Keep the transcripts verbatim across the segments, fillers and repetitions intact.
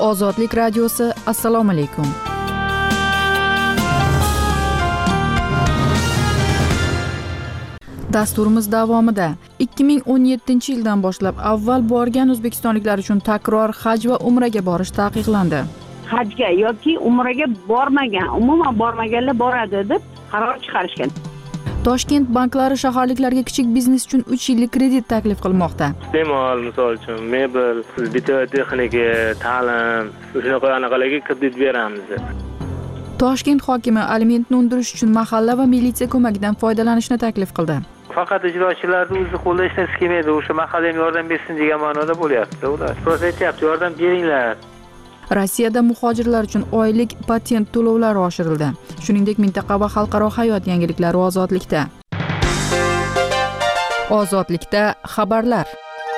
Ozodlik radiosi, assalomu alaykum. Dasturimiz davomida ikki ming o'n yettinchi yildan boshlab avval borgan o'zbekistonliklar uchun takror haj va umraga borish taqiqlandi. Hajga yoki umraga bormagan, umuman bormaganlar boradi deb qaror chiqarishgan. Toshkent banklari shaharliklarga kichik biznes uchun uch yillik kredit taklif qilmoqda. Iste'mol, misol uchun mebel, bitiyor texnika, ta'lim, shunaqa anaqalarga kredit beramiz. Toshkent hokimi alimentni undirish uchun mahalla va militsiya ko'magidan foydalanishni taklif qildi. Faqat ijrochilarni o'zi qo'lda ishlatish kelmaydi, o'sha mahalla ham yordam bersin degan ma'noda bo'lyapti. Ular prosta aytyapti, yordam beringlar. Rossiyada muhojirlar uchun oylik patent to'lovlari oshirildi. Shuningdek, mintaqa va xalqaro hayot yangiliklari ozodlikda. Ozodlikda xabarlar.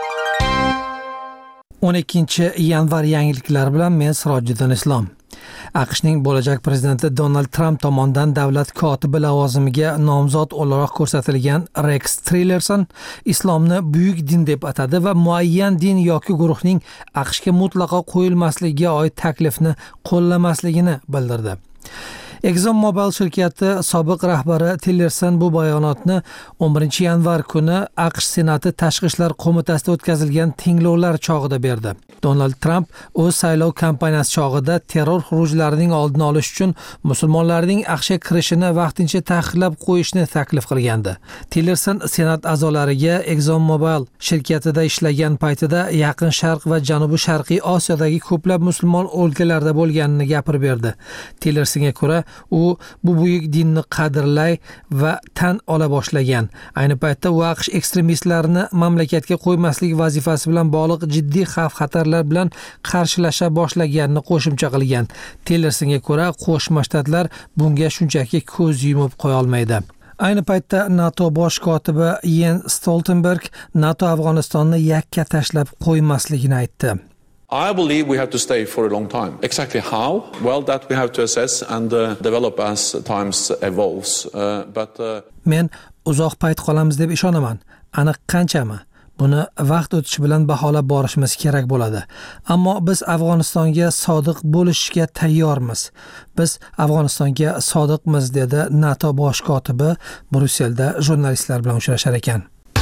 o'n ikkinchi yanvar yangiliklari bilan men Sirojiddin Islom. AQShning bo'lajak prezidenti Donald Trump tomonidan davlat kotibi lavozimiga nomzod o'laroq ko'rsatilgan Rex Tillerson islomni buyuk din deb atadi va muayyan din yoki guruhning AQShga mutlaqo qo'yilmasligiga oid taklifni qo'llamasligini bildirdi. ExxonMobil shirkati sobiq rahbari Tillerson bu bayonotni o'n birinchi yanvar kuni AQSh Senati Tashqi ishlar qo'mitasida o'tkazilgan tinglovlar chog'ida berdi. Donald Trump o'z saylov kampaniyasi chog'ida terror xurujlarining oldini olish uchun musulmonlarning AQShga kirishini vaqtincha taqiqlab qo'yishni taklif qilgandi. Tillerson Senat a'zolariga ExxonMobil shirkatida ishlagan paytida Yaqin Sharq va Janubi Sharqiy Osiyodagi ko'plab musulmon o'lkalarda bo'lganini gapirib berdi. Tillersonga ko'ra, u bu buyuk dinni qadrlay va tan ola boshlagan. Ayni paytda u AQSh ekstremistlarini mamlakatga qo'ymaslik vazifasi bilan bog'liq jiddiy xavf-xatarlar bilan qarshilasha boshlaganini qo'shimcha qilgan. Tillersonga ko'ra, Qo'shma Shtatlar bunga shunchaki ko'z yumib qo'ya olmaydi. Ayni paytda NATO bosh kotibi Jens Stoltenberg NATO Afg'onistonni yakka tashlab qo'ymasligini aytdi. I believe we have to stay for a long time. Exactly how? Well, that we have to assess and uh, develop as times evolves. Uh, but uh... Men uzoq payt qolamiz deb ishonaman. Aniq qanchami? Buni vaqt o'tishi bilan baholab borishimiz kerak bo'ladi. Ammo biz Afg'onistonga sodiq bo'lishga tayyormiz. Biz Afg'onistonga sodiqmiz, dedi NATO bosh kotibi Bryusselda jurnalistlar bilan uchrashar ekan.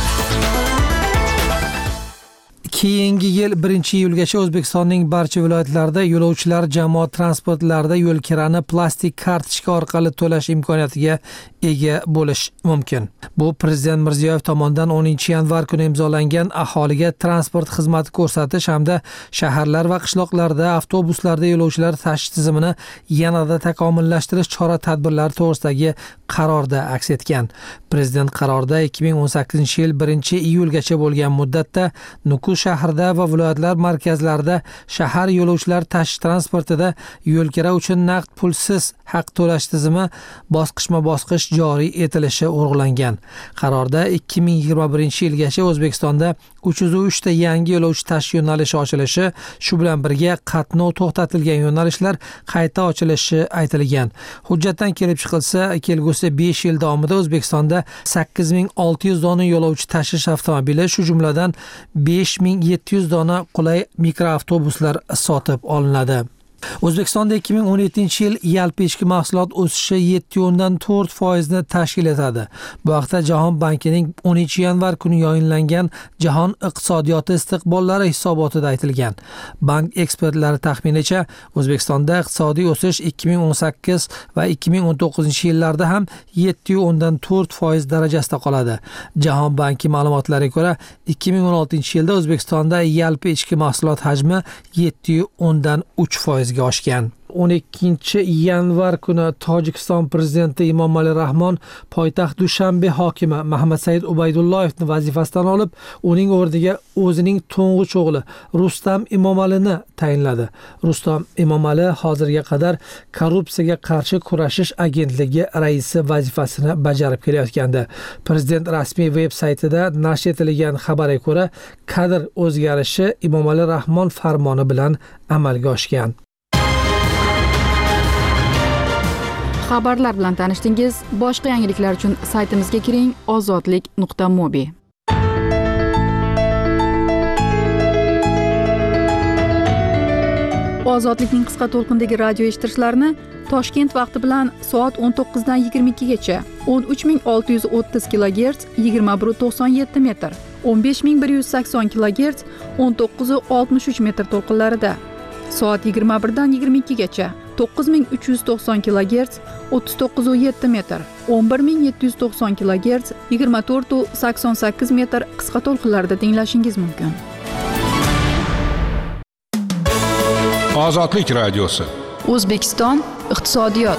Keyingi yil birinchi iyulgacha O'zbekistonning barcha viloyatlarida yo'lovchilar jamoat transportlarida yo'lkirani plastik kartochka orqali to'lash imkoniyatiga ega bo'lish mumkin. Bu Prezident Mirziyoyev tomonidan o'ninchi yanvar kuni imzolangan aholiga transport xizmati ko'rsatish hamda shaharlar va qishloqlarda avtobuslarda yo'lovchilar tashish tizimini yanada takomillashtirish chora-tadbirlari to'g'risidagi qarorda aks etgan. Prezident qarorida ikki ming o'n sakkizinchi yil birinchi iyulgacha bo'lgan muddatda Nukus shahrida va viloyatlar markazlarida shahar yo'lovchilar tashish transportida yo'lkira uchun naqd pulsiz haq to'lash tizimi bosqichma-bosqich joriy etilishi urg'ulangan. Qarorda ikki ming yigirma birinchi yilgacha O'zbekistonda uch yuz uch ta yangi yo'lovchi tashish yo'nalishi ochilishi, shu bilan birga qatnov to'xtatilgan yo'nalishlar qayta ochilishi aytilgan. Hujjatdan kelib chiqilsa, kelgusi besh yil davomida O'zbekistonda sakkiz ming olti yuz dona yo'lovchi tashish avtomobili, shu jumladan besh ming yetti yuz dona qulay mikroavtobuslar sotib olinadi. O'zbekistonda ikki ming o'n yettinchi yil yalpi ichki mahsulot o'sishi yetti o'ndan to'rt foiz ni tashkil etadi. Bu haqda Jahon bankining o'ninchi yanvar kuni yayınlangan Jahon iqtisodiyoti istiqbollari hisobotida aytilgan. Bank ekspertlari taxminicha O'zbekistonda iqtisodiy o'sish ikki ming o'n sakkiz va ikki ming o'n to'qqizinchi yillarda ham yetti o'ndan to'rt foiz darajasida qoladi. Jahon banki ma'lumotlariga ko'ra, ikki ming o'n oltinchi yilda O'zbekistonda yalpi ichki mahsulot hajmi yetti o'ndan uch foiz ga oshgan. o'n ikkinchi yanvar kuni Tojikiston prezidenti Emomali Rahmon poytaxt Dushanbe hokimi Muhammadsaid Ubaydulloyevni vazifasidan olib, uning o'rniga o'zining to'ng'ich o'g'li Rustam Emomalini tayinladi. Rustam Emomali hozirga qadar korrupsiyaga qarshi kurashish agentligi raisi vazifasini bajarib kelayotgandi. Prezident rasmiy veb-saytida nashr etilgan xabarga ko'ra, kadr o'zgarishi Emomali Rahmon farmoni bilan amalga oshgan. Xabarlar bilan tanishdingiz. Boshqa yangiliklar uchun saytimizga kiring ozodlik nuqta mobi. Ozodlikning qisqa to'lqindagi radio eshittirishlarni Toshkent vaqti bilan soat o'n to'qqizdan yigirma ikkigacha o'n uch ming olti yuz o'ttiz kilogerts yigirma bir to'qson yetti metr, o'n besh ming bir yuz sakson kilogerts o'n to'qqiz oltmish uch metr to'lqinlarida, soat yigirma birdan yigirma ikkigacha to'qqiz ming uch yuz to'qson kilogerts o'ttiz to'qqiz yetti metr, o'n bir ming yetti yuz to'qson kilogerts yigirma to'rt sakson sakkiz metr qisqa to'lqinlarida tinglashingiz mumkin. Ozodlik radiosi. O'zbekiston iqtisodiyot.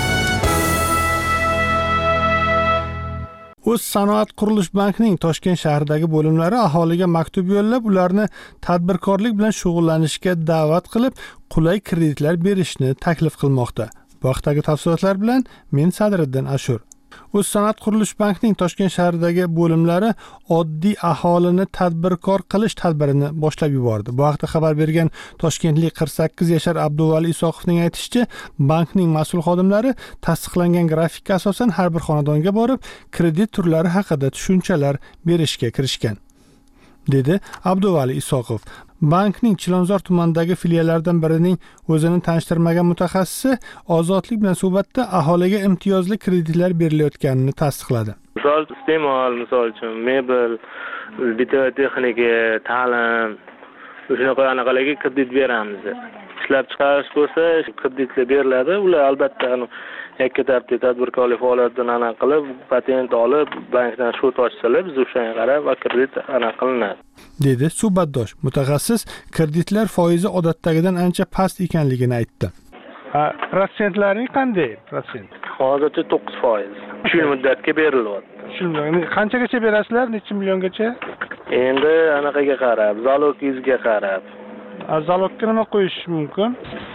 O'z sanoat qurilish bankining Toshkent shahridagi bo'limlari aholiga maktub yo'llab, ularni tadbirkorlik bilan shug'ullanishga da'vat qilib, qulay kreditlar berishni taklif qilmoqda. Bu haqdagi tafsilotlar bilan men Sadriddin Ashur. O'z sanoat qurilish bankining Toshkent shahridagi bo'limlari oddiy aholini tadbirkor qilish tadbirini boshlab yubordi. Bu haqda xabar bergan toshkentlik qirq sakkiz yashar Abduvali Isoqovning aytishicha, bankning mas'ul xodimlari tasdiqlangan grafikka asosan har bir xonadonga borib, kredit turlari haqida tushunchalar berishga kirishgan, dedi Abduvali Isoqov. Bankning Chilonzor tumanidagi filiallaridan birining o'zini tanishtirmagan mutaxassisi Ozodlik bilan suhbatda aholiga imtiyozli kreditlar berilayotganini tasdiqladi. Misol iste'mol, misol uchun mebel, bitta texnika, ta'lim, shunaqa anaqalarga kredit beramiz. Ishlab chiqarish bo'lsa, kreditlar beriladi. Ular albatta yakka tartibli tadbirkorlik faoliyatidan aniq qilib, patent olib, bankdan shot ochsalar, biz o'shanga qarab kredit aniq qilinadi, dedi suhbatdosh. Mutaxassis kreditlar foizi odatdagidan ancha past ekanligini aytdi. Ha, protsentlaring qanday? Protsent. Hozircha to'qqiz foiz. uch yil muddatga berilyapti. Shunday. Qanchagacha berasizlar? Necha milliongacha? Endi anaqaga qarab, zalogingizga qarab. Zalogga nima qo'yish mumkin?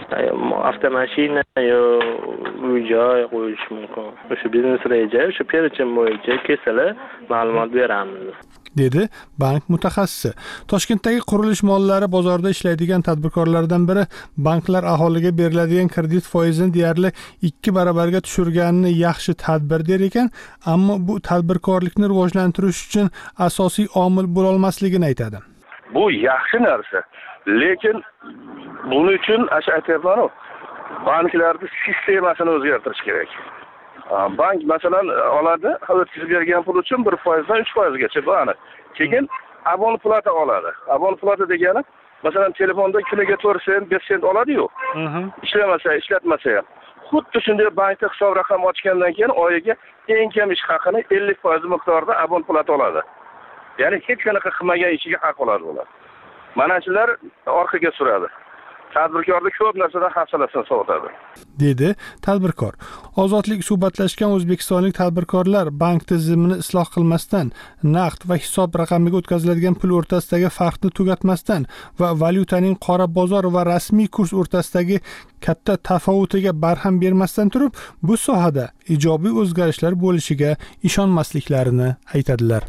Avtomashina yo uy-joy qo'yish mumkin. O'sha biznes reja, o'sha perechim bo'yicha kesalar ma'lumot beramiz, dedi bank mutaxassisi. Toshkentdagi qurilish mollari bozorida ishlaydigan tadbirkorlardan biri banklar aholiga beriladigan kredit foizini deyarli ikki barobarga tushirganini yaxshi tadbir der ekan, ammo bu tadbirkorlikni rivojlantirish uchun asosiy omil bo'la olmasligini aytadi. Bu yaxshi narsa, lekin buning uchun aytyapman-ku, banklarning sistemasini o'zgartirish kerak. Bank masalan oladi, o'tkazib bergan pul uchun bir foizdan uch foizgacha buni. Keyin abon plata oladi. Abon plata degani, masalan telefonda kuniga to'rt sent, besh sent oladi-yu. Ishlamasa, ishlatmasa ham. Xuddi shunday bankda hisob raqam ochgandan keyin oyiga eng kam ish haqini ellik foiz miqdorida abon plata oladi. Ya'ni hech qanaqa qilmagan ishiga haq oladi ular. Mana shular orqaga suradi. Tadbirkorlik ko'p narsadan hafsalasini sovutadi, dedi tadbirkor. Ozodlik suhbatlashgan o'zbekistonlik tadbirkorlar bank tizimini isloh qilmasdan, naqd va hisob raqamiga o'tkaziladigan pul o'rtasidagi farqni tugatmasdan va valyutaning qora bozor va rasmiy kurs o'rtasidagi katta tafovutiga barham bermasdan turib, bu sohada ijobiy o'zgarishlar bo'lishiga ishonmasliklarini aytadilar.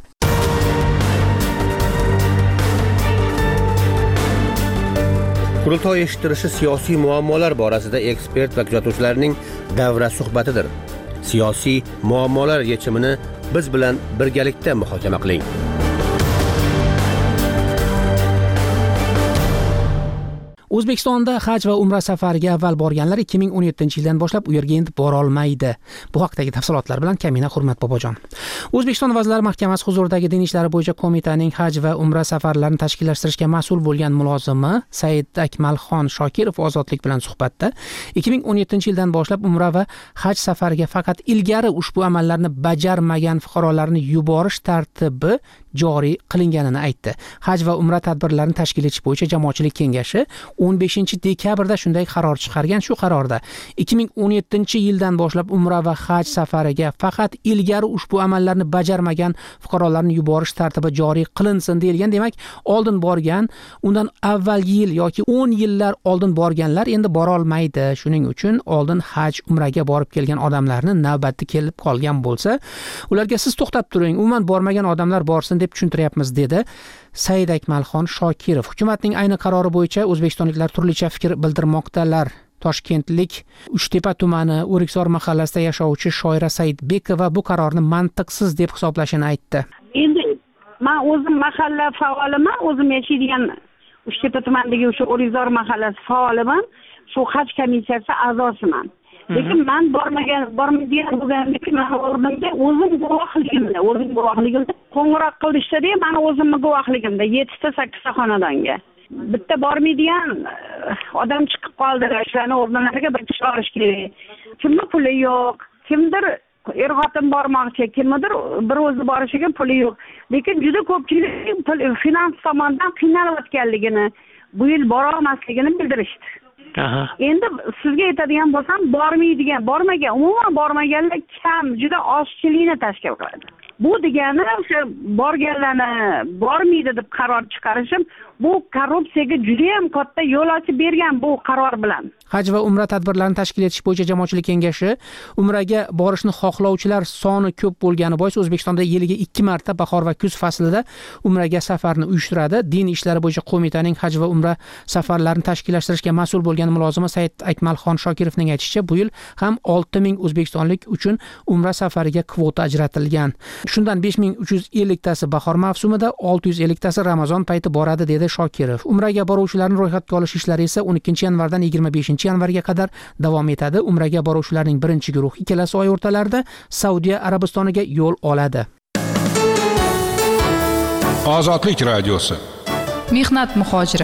Qurultoy eshittirishi siyosiy muammolar borasida ekspert va kuzatuvchilarning davra suhbatidir. Siyosiy muammolar yechimini biz bilan birgalikda muhokama qiling. O'zbekistonda haj va umra safariga avval borganlar ikki ming o'n yettinchi yildan boshlab u yerga endi bora olmaydi. Bu haqdagi tafsilotlar bilan Kamina Hurmat Bobojon. O'zbekiston Vazirlar Mahkamasi huzuridagi din ishlari bo'yicha qo'mitaning haj va umra safarlarini tashkillashtirishga mas'ul bo'lgan mulozimi Said Akmalxon Shokirov Ozodlik bilan suhbatda ikki ming o'n yettinchi yildan boshlab umra va haj safariga faqat ilgari ushbu amallarni bajarmagan fuqarolarni yuborish tartibi joriy qilinganini aytdi. Haj va umra tadbirlarini tashkil etish bo'yicha jamoatchilik kengashi o'n beshinchi dekabrda shunday qaror chiqargan. Shu qarorda ikki ming o'n yettinchi yildan boshlab umra va haj safariga faqat ilgari ushbu amallarni bajarmagan fuqarolarni yuborish tartibi joriy qilinsin deyilgan. Demak, oldin borgan, undan avvalgi yil yoki o'n yillar oldin borganlar endi bora olmaydi. Shuning uchun oldin haj, umraga borib kelgan odamlarni navbati kelib qolgan bo'lsa, ularga siz to'xtab turing, umuman bormagan odamlar borsin deb tushuntiryapmiz, dedi Said Akmalxon Shokirov. Hukumatning ayni qarori bo'yicha o'zbekistonliklar turlicha fikr bildirmoqdalar. Toshkentlik Uchtepa tumani O'riksor mahallasida yashovchi Shoira Saidbekova bu qarorni mantiqsiz deb hisoblashini aytdi. Endi men o'zim mahalla faoliman, o'zim yashaydigan Uchtepa tumanidagi o'sha O'rizor mahallasi faoliman. Shu haj komissiyasi a'zosiman. Lekin men bormagan, bormaydigan bo'lganlikka men o'rnimda o'zim guvohligimda, o'zim guvohligimda qo'ng'iroq qilishdi-da, men o'zimni guvohligimda yettita sakkizta xonadonga. Bitta bormaydigan odam chiqib qoldi, shularni o'rnlariga bir kishi olish kerak. Kimning puli yo'q, kimdir er-xotin bormoqchi, kimdir bir o'zi borishiga puli yo'q. Lekin juda ko'pchilik finans tomondan qiynalayotganligini, bu yil bora olmasligini bildirishdi. Aha. Endi sizga aytadigan bo'lsam, bormaydigan, bormagan, umuman bormaganlar kam, juda ozchilikni tashkil qiladi. Bu degani o'sha borganlarni bormaydi deb qaror chiqarishim, bu korrupsiyaga juda ham katta yo'l ochib bergan bu qaror bilan. Haj va umra tadbirlarini tashkil etish bo'yicha jamoatchilik kengashi umraga borishni xohlovchilar soni ko'p bo'lgani bois O'zbekistonda yiliga ikki marta bahor va kuz faslida umraga safarni uyushtiradi. Din ishlari bo'yicha qo'mitaning haj va umra safarlarini tashkillashtirishga mas'ul bo'lgan mulozimi Said Akmalxon Shokirovning aytishicha, bu yil ham olti ming o'zbekistonlik uchun umra safariga kvota ajratilgan. Shundan besh ming uch yuz elliktasi bahor mavsumida, olti yuz elliktasi Ramazon payti boradi, dedi Shokirov. Umraga boruvchilarni ro'yxatga olish ishlari esa o'n ikkinchi yanvardan yigirma beshinchi yanvarga qadar davom etadi. Umraga boruvchilarning birinchi guruh ikkalasi oy o'rtalarida Saudiya Arabistoniga yo'l oladi. Ozodlik radiosi. Mehnat muhojiri.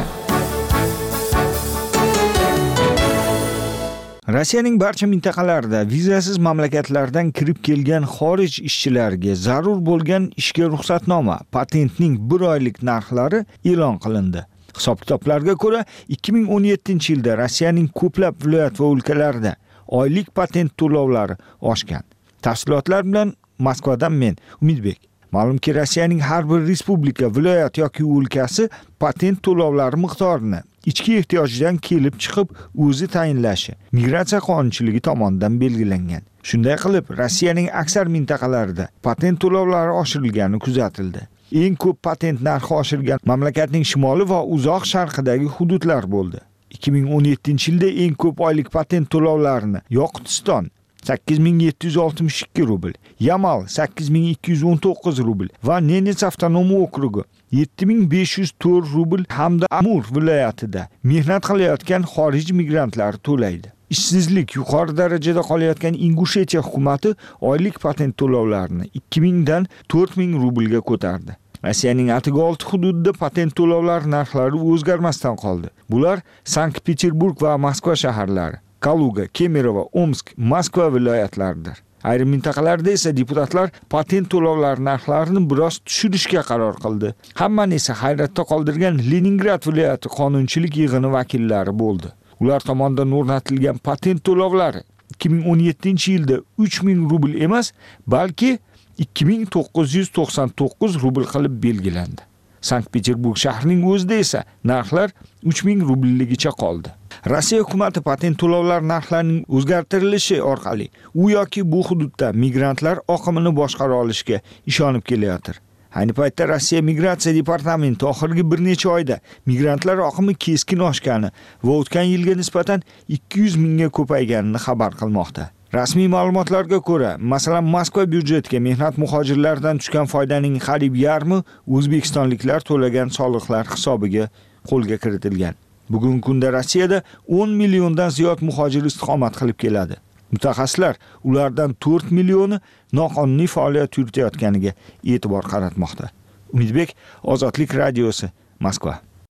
Rossiyaning barcha mintaqalarida vizasiz mamlakatlardan kirib kelgan xorij ishchilariga zarur bo'lgan ishga ruxsatnoma, patentning bir oylik narxlari e'lon qilindi. Hisob-kitoblarga ko'ra, ikki ming o'n yettinchi yilda Rossiyaning ko'plab viloyat va o'lkalarida oylik patent to'lovlari oshgan. Tafsilotlar bilan Moskvadan men Umidbek. Ma'lumki, Rossiyaning har bir respublika, viloyat yoki o'lkasi patent to'lovlari miqdorini ichki ehtiyojdan kelib chiqib o'zi tayinlashi migratsiya qonunchiligi tomonidan belgilangan. Shunday qilib, Rossiyaning aksar mintaqalarida patent to'lovlari oshirilgani kuzatildi. Eng ko'p patent narxi oshirgan mamlakatning shimoli va uzoq sharqidagi hududlar bo'ldi. ikki ming o'n yettinchi yilda eng ko'p oylik patent to'lovlarini Yoqutiston sakkiz ming yetti yuz oltmish ikki rubl, Yamal sakkiz ming ikki yuz o'n to'qqiz rubl va Nenets avtonom okrugi yetti ming besh yuz to'rt rubl hamda Amur viloyatida mehnat qilayotgan xorij migrantlar to'laydi. Ishsizlik yuqori darajada qolayotgan Ingushetiya hukumati oylik patent to'lovlarini ikki ming dan to'rt ming rublga ko'tardi. Rossiyaning atigi olti hududida patent to'lovlar narxlari o'zgarmasdan qoldi. Bular Sankt-Peterburg va Moskva shaharlari, Kaluga, Kemerovo, Omsk, Moskva viloyatlaridir. Ayrim mintaqalarda esa deputatlar patent to'lovlari narxlarini biroz tushirishga qaror qildi. Hammani esa hayratda qoldirgan Leningrad viloyati qonunchilik yig'ini vakillari bo'ldi. Ular tomonidan o'rnatilgan patent to'lovlari ikki ming o'n yettinchi yilda uch ming rubl emas, balki ikki ming to'qqiz yuz to'qson to'qqiz rubl qilib belgilandi. Sankt-Peterburg shahrining o'zida esa narxlar uch ming rublligicha qoldi. Rossiya hukumati patent to'lovlar narxlarining o'zgartirilishi orqali u yoki bu hududda migrantlar oqimini boshqara olishga ishonib kelayotir. Ayni paytda Rossiya migratsiya departamenti oxirgi bir necha oyda migrantlar oqimi keskin oshgani va o'tgan yilga nisbatan ikki yuz mingga ko'payganini xabar qilmoqda. Rasmiy ma'lumotlarga ko'ra, masalan, Moskva byudjetiga mehnat muhojirlaridan tushgan foydaning qariyb yarmi o'zbekistonliklar to'lagan soliqlar hisobiga qo'lga kiritilgan. Bugungi kunda Rossiyada o'n milliondan ziyod muhojir istiqomat qilib keladi. Mutaxassislar ulardan to'rt millioni noqonuniy faoliyat yuritayotganiga e'tibor qaratmoqda. Umidbek, Ozodlik radiosi, Moskva.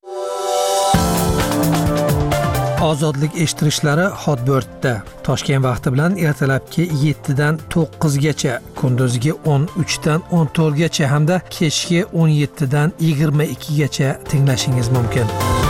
Ozodlik eshittirishlari Hotbird-da Toshkent vaqti bilan ertalabki yettidan to'qqizgacha, kunduzgi o'n uchdan o'n to'rtgacha hamda kechki o'n yettidan yigirma ikkigacha tinglashingiz mumkin.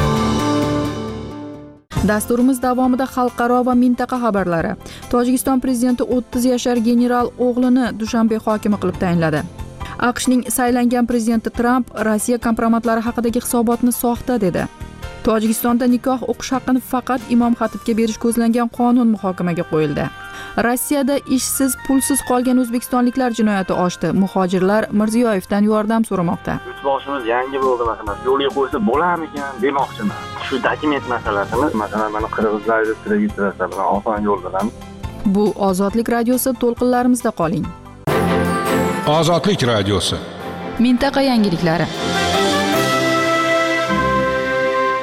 Dasturimiz davomida xalqaro va mintaqa xabarlari. Tojikiston prezidenti o'ttiz yashar general o'g'lini Dushanbe hokimi qilib tayinladi. AQShning saylangan prezidenti Tramp Rossiya kompromatlari haqidagi hisobotni soxta dedi. Tojikistonda nikoh o'qish haqqini faqat imom xatibga berish ko'zlangan qonun muhokamaga qo'yildi. Rossiyada ishsiz, pulsiz qolgan o'zbekistonliklar jinoyati oshdi. Muhojirlar Mirziyoyevdan yordam so'ramoqda. Yurt boshimiz yangi bo'ldi, masalan, yo'lga qo'ysa bo'larmikan demoqchiman. Shu dokument masalasini, masalan, mana qirg'izlarga registratsiya bilan oson yo'l bilan. Bu Ozodlik radiosi, to'lqinlarimizda qoling. Ozodlik radiosi. Mintaqa yangiliklari.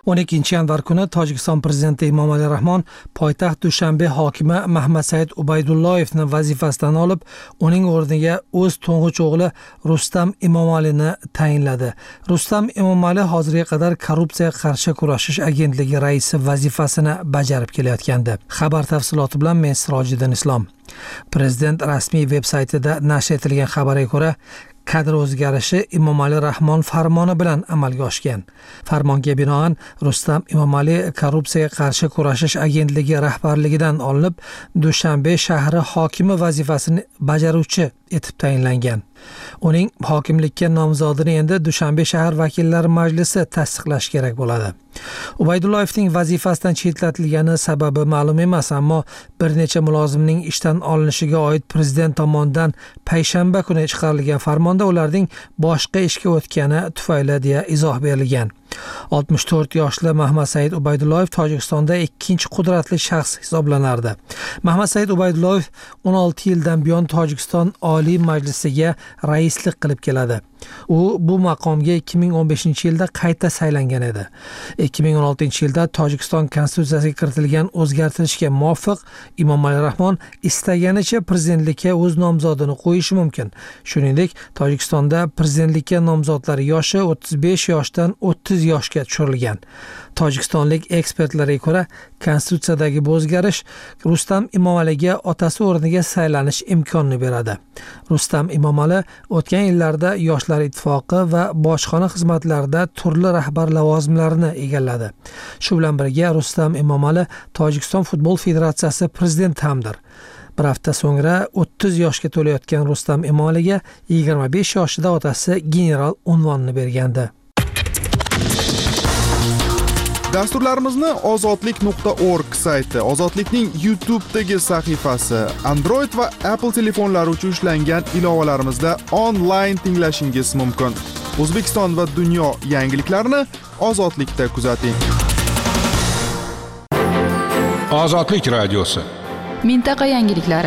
o'n ikkinchi yanvar kuni Tojikiston prezidenti Emomali Rahmon poytaxt Dushanbe hokimi Mahmadsaid Ubaydulloyevni vazifasidan olib, uning o'rniga o'z to'ng'ich o'g'li Rustam Emomalini tayinladi. Rustam Emomali hozirga qadar korrupsiyaga qarshi kurashish agentligi raisi vazifasini bajarib kelayotgandi. Xabar tafsiloti bilan men Sirojiddin Islom. Prezident rasmiy veb-saytida nashr etilgan xabarga ko'ra, kadr o'zgarishi Emomali Rahmon farmoni bilan amalga oshgan. Farmonga binoan Rustam Emomali korrupsiyaga qarshi kurashish agentligi rahbarligidan olinib, Dushanbe shahri hokimi vazifasini bajaruvchi etib tayinlangan. Uning hokimlikka nomzodini endi Dushanbe shahar vakillar majlisi tasdiqlash kerak bo'ladi. Ubaydulloyevning vazifasidan chetlatilgani sababi ma'lum emas, ammo bir necha mulozimning ishdan olinishiga oid prezident tomonidan payshanba kuni chiqarilgan farmonda ularning boshqa ishga o'tgani tufayli deya izoh berilgan. oltmish to'rt yoshli Mahmadsaid Ubaydulloyev Tojikistonda ikkinchi qudratli shaxs hisoblanardi. Mahmadsaid Ubaydulloyev o'n olti yildan buyon Tojikiston Oliy Majlisiga raislik qilib keladi. U bu maqomga ikki ming o'n beshinchi yilda qayta saylangan edi. ikki ming o'n oltinchi yilda Tojikiston konstitutsiyasiga kiritilgan o'zgartirishga muvofiq Emomali Rahmon istaganicha prezidentlikka o'z nomzodini qo'yishi mumkin. Shuningdek, Tojikistonda prezidentlikka nomzodlar yoshi o'ttiz besh yoshdan o'ttiz yoshga tushirilgan. Tojikistonlik ekspertlarga ko'ra, konstitutsiyadagi bu o'zgarish Rustam Emomaliga otasi o'rniga saylanish imkonini beradi. Rustam Emomali o'tgan yillarda Yoshlar ittifoqi va bojxona xizmatlarida turli rahbar lavozimlarini egalladi. Shu bilan birga Rustam Emomali Tojikiston futbol federatsiyasi prezidenti hamdir. Bir hafta so'ngra o'ttiz yoshga to'layotgan Rustam Emomaliga yigirma besh yoshida otasi general unvonini bergandi. Dasturlarimizni ozodlik nuqta org sayti, Ozodlikning YouTube'dagi sahifasi, Android va Apple telefonlari uchun ishlangan ilovalarimizda onlayn tinglashingiz mumkin. O'zbekiston va dunyo yangiliklarini Ozodlikda kuzating. Ozodlik radiosi. Mintaqa yangiliklari.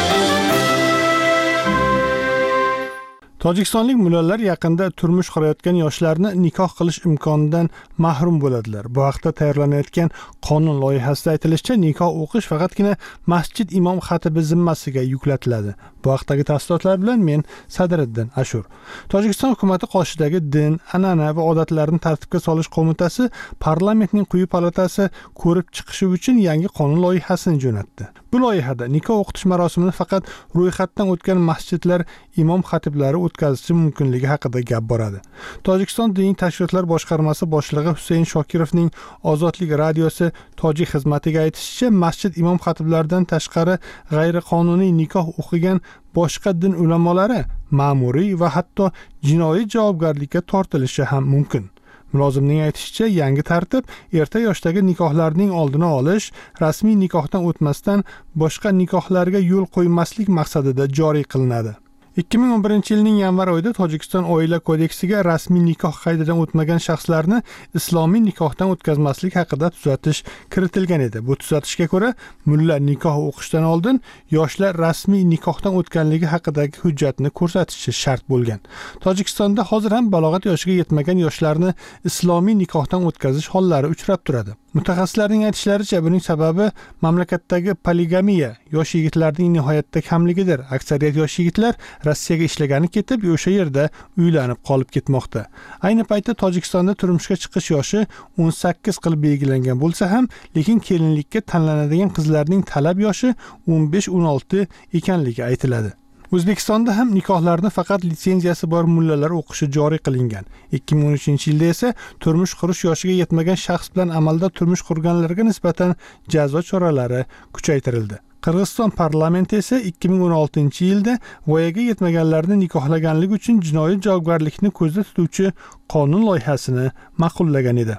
Tojikistonlik mullalar yaqinda turmush qurayotgan yoshlarni nikoh qilish imkonidan mahrum bo'ladilar. Bu haqda tayyorlanayotgan qonun loyihasida aytilishicha, nikoh o'qish faqatgina masjid imom xatibi zimmasiga yuklatiladi. Bu haqdagi tafsilotlar bilan men Sadriddin Ashur. Tojikiston hukumati qoshidagi din, an'ana va odatlarni tartibga solish qo'mitasi parlamentning quyi palatasi ko'rib chiqishi uchun yangi qonun loyihasini jo'natdi. Bu loyihada nikoh o'qitish marosimini faqat ro'yxatdan o'tgan masjidlar imom xatiblari o'tkazishi mumkinligi haqida gap boradi. Tojikiston diniy tashkilotlar boshqarmasi boshlig'i Husayn Shokirovning Ozodlik radiosi tojik xizmatiga aytishicha, masjid imom xatiblaridan tashqari g'ayriqonuniy nikoh o'qigan boshqa din ulamolari ma'muriy va hatto jinoiy javobgarlikka tortilishi ham mumkin. Mulozimning aytishicha, yangi tartib erta yoshdagi nikohlarning oldini olish, rasmiy nikohdan o'tmasdan boshqa nikohlarga yo'l qo'ymaslik maqsadida joriy qilinadi. ikki ming o'n birinchi yilning yanvar oyida Tojikiston oila kodeksiga rasmiy nikoh qaydadan o'tmagan shaxslarni islomiy nikohdan o'tkazmaslik haqida tuzatish kiritilgan edi. Bu tuzatishga ko'ra, mulla nikoh o'qishdan oldin yoshlar rasmiy nikohdan o'tganligi haqidagi hujjatni ko'rsatishi shart bo'lgan. Tojikistonda hozir ham balog'at yoshiga yetmagan yoshlarni islomiy nikohdan o'tkazish hollari uchrab turadi. Mutaxassislarning aytishlaricha, buning sababi mamlakatdagi poligamiya, yosh yigitlarning nihoyatda kamligidir. Aksariyat yosh yigitlar Rossiyaga ishlagani ketib, o'sha yerda uylanib qolib ketmoqda. Ayni paytda Tojikistonda turmushga chiqish yoshi o'n sakkiz qilib belgilangan bo'lsa ham, lekin kelinlikka tanlanadigan qizlarning talab yoshi o'n besh o'n olti ekanligi aytiladi. O'zbekistonda ham nikohlarni faqat litsenziyasi bor mullalar o'qishi joriy qilingan. ikki ming o'n uchinchi yilda esa turmush qurish yoshiga yetmagan shaxs bilan amalda turmush qurganlarga nisbatan jazo choralari kuchaytirildi. Qirg'iziston parlamenti esa ikki ming o'n oltinchi yilda voyaga yetmaganlarni nikohlaganlik uchun jinoiy javobgarlikni ko'zda tutuvchi qonun loyihasini ma'qullagan edi.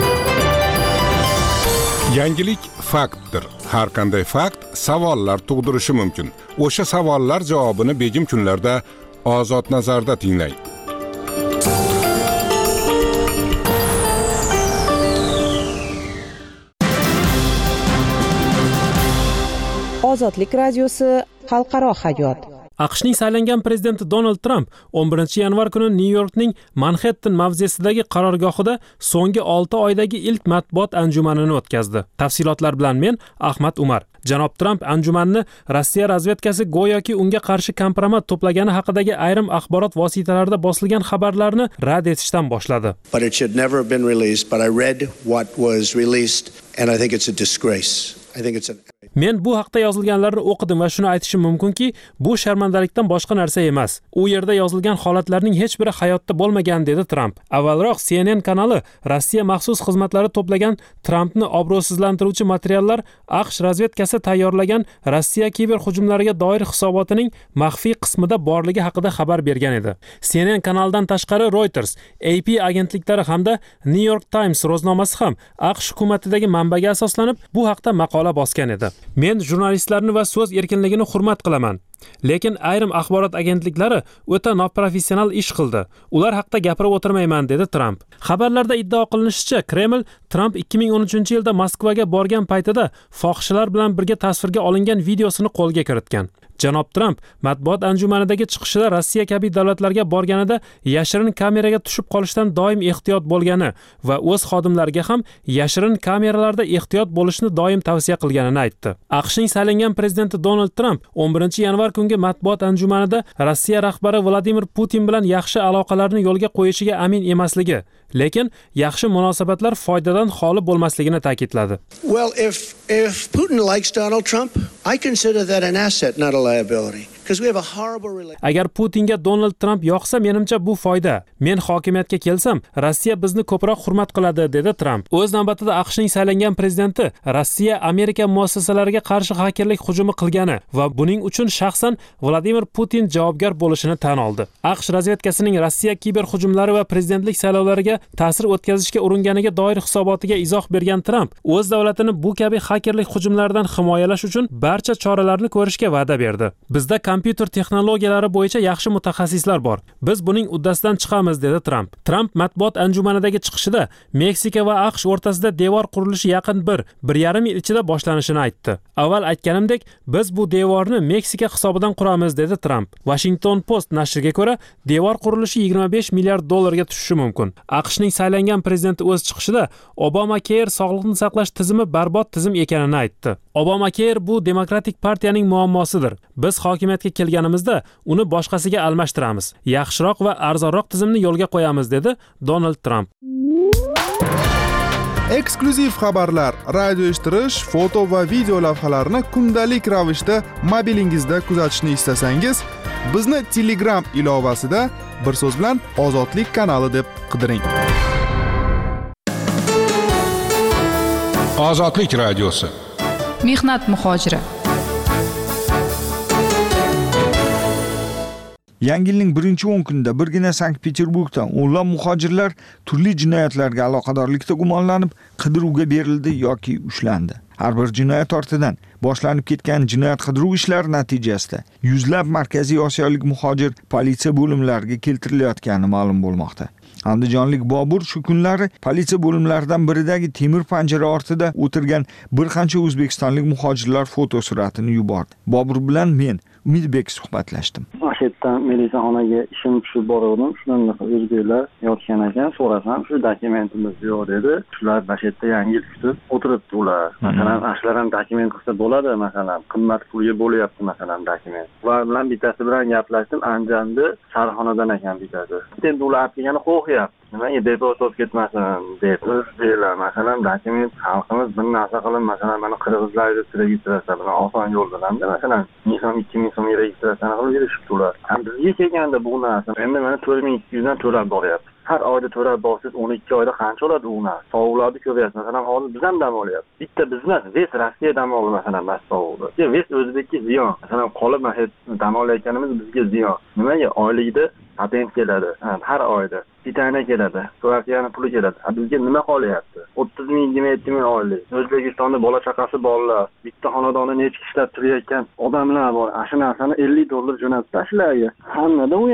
Yangilik faktdir. Har qanday fakt savollar tug'dirishi mumkin. O'sha savollar javobini begim kunlarda Ozod nazarda tinglang. Ozodlik radiosi xalqaro hayot. AQShning saylangan prezidenti Donald Trump o'n birinchi yanvar kuni Nyu-Yorkning Manhattan mavzesidagi qarorgohida so'nggi olti oydagi ilk matbuot anjumanini o'tkazdi. Tafsilotlar bilan men Ahmad Umar. Janob Trump anjumanni Rossiya razvedkasi go'yoki unga qarshi kompromat to'plagani haqidagi ayrim axborot vositalarida bosilgan xabarlarni rad etishdan boshladi. But it should never have been released, but I read what was released and I think it's a disgrace. I think it's a Men bu haqda yozilganlarni o'qidim va shuni aytishim mumkinki, bu sharmandalikdan boshqa narsa emas. U yerda yozilgan holatlarning hech biri hayotda bo'lmagan, dedi Trump. Avvalroq C N N kanali Rossiya maxsus xizmatlari to'plagan Trumpni obro'sizlantiruvchi materiallar AQSh razvedkasi tayyorlagan Rossiya kiber hujumlariga doir hisobotining maxfiy qismida borligi haqida xabar bergan edi. C N N kanalidan tashqari Reuters, A P agentliklari hamda New York Times ro'znomasi ham AQSh hukumatidagi manbaga asoslanib bu haqda maqola bosgan edi. Men jurnalistlarni va so'z erkinligini hurmat qilaman. Lekin ayrim axborot agentliklari o'ta noprofessional ish qildi. Ular haqida gapirib o'tirmayman, dedi Trump. Xabarlarda iddao qilinishicha, Kreml Trump ikki ming o'n uchinchi yilda Moskvaga borgan paytida fohishalar bilan birga tasvirga olingan videosini qo'lga kiritgan. Janob Trump matbuot anjumanidagi chiqishida Rossiya kabi davlatlarga borganida yashirin kameraga tushib qolishdan doim ehtiyot bo'lgani va o'z xodimlariga ham yashirin kameralarda ehtiyot bo'lishni doim tavsiya qilganini aytdi. AQShning saylangan prezidenti Donald Trump o'n birinchi yanvar kungi matbuot anjumanida Rossiya rahbari Vladimir Putin bilan yaxshi aloqalarni yo'lga qo'yishiga amin emasligi, lekin yaxshi munosabatlar foydadan xoli bo'lmasligini ta'kidladi. Well, if if Putin likes Donald Trump, I consider that an asset, not a liability. Because we have a horrible relationship. Agar Putinga Donald Trump yoqsa, menimcha bu foyda. Men hokimiyatga kelsam, Rossiya bizni ko'proq hurmat qiladi, dedi Trump. O'z navbatida AQShning saylangan prezidenti Rossiya Amerika muassasalariga qarshi xakerlik hujumi qilgani va buning uchun shaxsan Vladimir Putin javobgar bo'lishini tan oldi. AQSh razvedkasining Rossiya kiber hujumlari va prezidentlik saylovlariga ta'sir o'tkazishga uringaniga doir hisobotiga izoh bergan Trump, o'z davlatini bu kabi xakerlik hujumlaridan himoyalash uchun barcha choralarni ko'rishga va'da berdi. Bizda kompyuter texnologiyalari bo'yicha yaxshi mutaxassislar bor. Biz buning uddasidan chiqamiz, dedi Trump. Trump matbuot anjumanidagi chiqishida Meksika va AQSh o'rtasida devor qurilishi yaqin bir, bir yarim yil ichida boshlanishini aytdi. Avval aytganimdek, biz bu devorni Meksika hisobidan quramiz, dedi Trump. Washington Post nashriga ko'ra, devor qurilishi yigirma besh milliard dollarga tushishi mumkin. AQShning saylangan prezidenti o'z chiqishida Obamacare sog'liqni saqlash tizimi barbod tizim ekanini aytdi. Obamacare bu Demokratik partiyaning muammosidir. Biz hokimiyatga kelganimizda uni boshqasiga almashtiramiz. Yaxshiroq va arzonroq tizimni yo'lga qo'yamiz, dedi Donald Trump. Eksklyuziv xabarlar, radio eshittirish, foto va video lavhalarni kundalik ravishda mobilingizda kuzatishni istasangiz, bizni Telegram ilovasida bir so'z bilan Ozodlik kanali deb qidiring. Ozodlik radiosi. Mehnat muhojiri. Yangi yilning birinchi o'n kunida birgina Sankt-Peterburgda o'nlab muhojirlar turli jinoyatlarga aloqadorlikda gumonlanib qidiruvga berildi yoki ushlandi. Har bir jinoyat ortidan boshlanib ketgan jinoyat qidiruv ishlari natijasida yuzlab Markaziy Osiyolik muhojir politsiya bo'limlariga keltirilayotgani ma'lum bo'lmoqda. Andijonlik Bobur shu kunlari politsiya bo'limlaridan biridagi temir panjara ortida o'tirgan bir qancha o'zbekistonlik muhojirlar fotosuratini yubordi. Bobur bilan men Umidbek suhbatlashdim. Ashitdan militsiyaxonaga ishim tushib borgandim. Shunaqa o'zbeklar yotgan ekan, so'rasam, shu dokumentimiz yo'q dedi. Shular Bashirda yangi yil kutib o'tiribdi ular. Masalan, ashlar ham dokument qilsa bo'ladi, masalan, qimmat pulga bo'lyapti, masalan, dokument. Ular bilan bittasi bilan gaplashdim, Andijonda Sarxonadan ekan bittasi. Endi ular apligani qo'yapti. Nimaga deport olib ketmasin deb o'zbeklar, masalan, dokument xalqimiz bir narsa qilib, masalan, mana qirg'izlarga registratsiya bilan oson yo'l bilan, masalan, ming so'm, ikki ming so'm registratsiyani qilib berishibdi ular. Ham bizga kelganda bu narsa endi mana to'rt ming ikki yuz dan to'lab boryapti. Har oyda to'lab borsiz, o'n ikki oyda qancha oladi u narsa? Sovuqlarni ko'ryapsiz. Masalan, hozir biz ham dam olyapmiz. Bitta bizmas, Ves Rossiya dam oldi, masalan, bas sovuqda. Ves O'zbekka ziyon. Masalan, qolib mana dam olayotganimiz bizga ziyon. Nimaga? Oylikda patent keladi. Har oyda pitana keladi, kvartirani puli keladi. Bizga nima qolyapti? o'ttiz ming, yigirma yetti ming oylik. O'zbekistonda bola chaqasi borlar, bitta xonadonda necha ishlab turayotgan odamlar bor. Shu narsani ellik dollar jo'natib tashlaydi. Hammada u ham.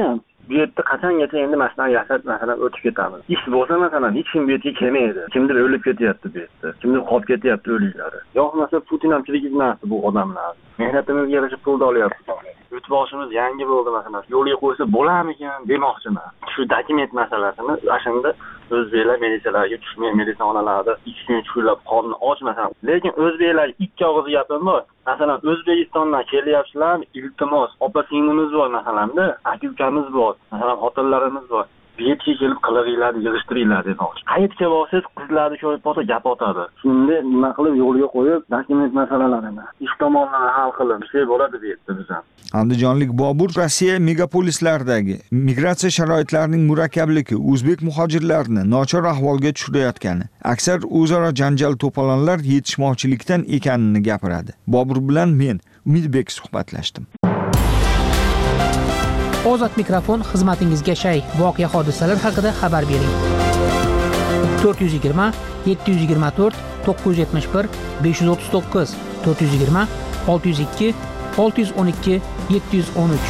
bu yerda qachongacha endi mashina yasab masalan o'tib ketamiz. Ish bo'lsa masalan hech kim bu yerga kelmaydi. Kimdir o'lib ketyapti bu yerda. Kimdir qolib ketyapti o'liklari. Yo'qmasa Putin ham chirikilmasdi bu odamlar. Mehnatimizga yarasha pulni olyapti. Yurtboshimiz yangi bo'ldi masalan. Yo'lga qo'ysa bo'larmikan demoqchiman. Shu dokument masalasini o'shanda o'zbeklar militsiyalarga tushmay militsiyalarda ikki kun shuklab qorni ochmasan. Lekin o'zbeklar ikki og'iz gapim bor. Masalan, O'zbekistondan kelyapsizlar, iltimos, opa-singlimiz bor masalanda, aka-ukamiz bor, masalan, xotinlarimiz bor. Bu yerga kelib qilig'inglarni yig'ishtiringlar demoqchi. Qayerga borsangiz qizlarni ko'rib qolsa gap otadi. Shunda nima qilib yo'lga qo'yib, dokument masalalarini ish tomonlarini hal qilib, bir şey bo'ladi bu yerda bizdan. Andijonlik Bobur Rossiya megapolislardagi migratsiya sharoitlarining murakkabligi o'zbek muhojirlarini nochor ahvolga tushirayotgani, aksar o'zaro janjal to'polonlar yetishmovchilikdan ekanini gapiradi. Bobur bilan men Umidbek suhbatlashdim. Ozod mikrofon xizmatingizga shay. Voqea hodisalar haqida xabar bering. to'rt yuz yigirma yetti yuz yigirma to'rt to'qqiz yuz yetmish bir besh yuz o'ttiz to'qqiz to'rt yuz yigirma olti yuz ikki olti yuz o'n ikki yetti yuz o'n uch.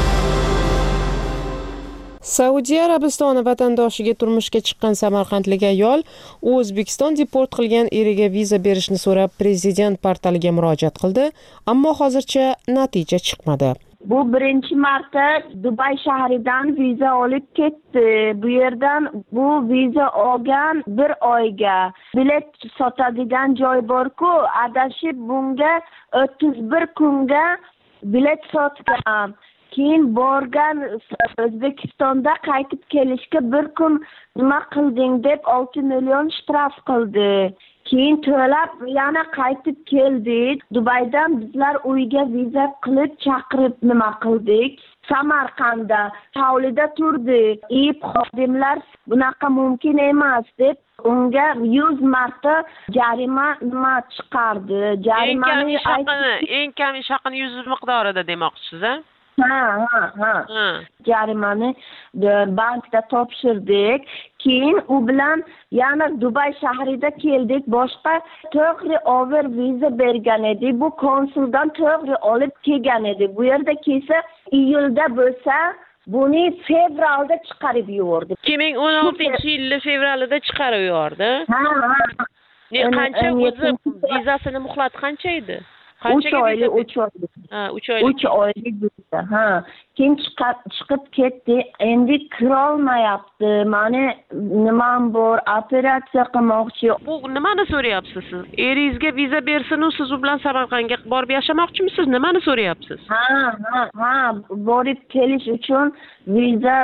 Saudiya Arabistoni vatandoshiga turmushga chiqqan samarqandlik ayol O'zbekiston deport qilgan eriga viza berishni so'rab prezident portaliga murojaat qildi, ammo hozircha natija chiqmadi. Bu birinchi marta Dubay shahridan viza olib ketdi. Bu yerdan bu viza olgan bir oyga bilet sotadigan joy bor-ku, adashib bunga o'ttiz bir kunga bilet sotgan. Keyin borgan O'zbekistonda qaytib kelishga bir kun nima qilding deb olti million shtraf qildi. Keyin to'lab yana qaytib keldik. Dubaydan bizlar uyga viza qilib chaqirib nima qildik? Samarqandda hovlida turdik. Ib xodimlar bunaqa mumkin emas deb unga yuz marta jarima nima chiqardi. Jarimani eng kam ish haqini yuz miqdorida demoqchisiz, a? Ha, ha, ha. Jarimani bankda topshirdik. Keyin u bilan yana Dubay shahrida keldik. Boshqa to'g'ri over viza bergan edi. Bu konsuldan to'g'ri olib kelgan edi. Bu yerda kelsa iyulda bo'lsa, buni fevralda chiqarib yubordi. ikki ming o'n oltinchi yil fevralida chiqarib yubordi. Ha, ha. Ne qancha o'zi vizasini muhlati qancha edi? uch oylik, uch oylik. Ha, uch oylik. uch oylik viza. Ha. Keyin chiqib ketdi. Endi kirolmayapti. Mani nimam bor, operatsiya qilmoqchi. Bu nimani so'rayapsiz siz? Eringizga viza bersin-u siz u bilan Samarqandga borib yashamoqchimisiz? Nimani so'rayapsiz? Ha, ha, ha, borib kelish uchun viza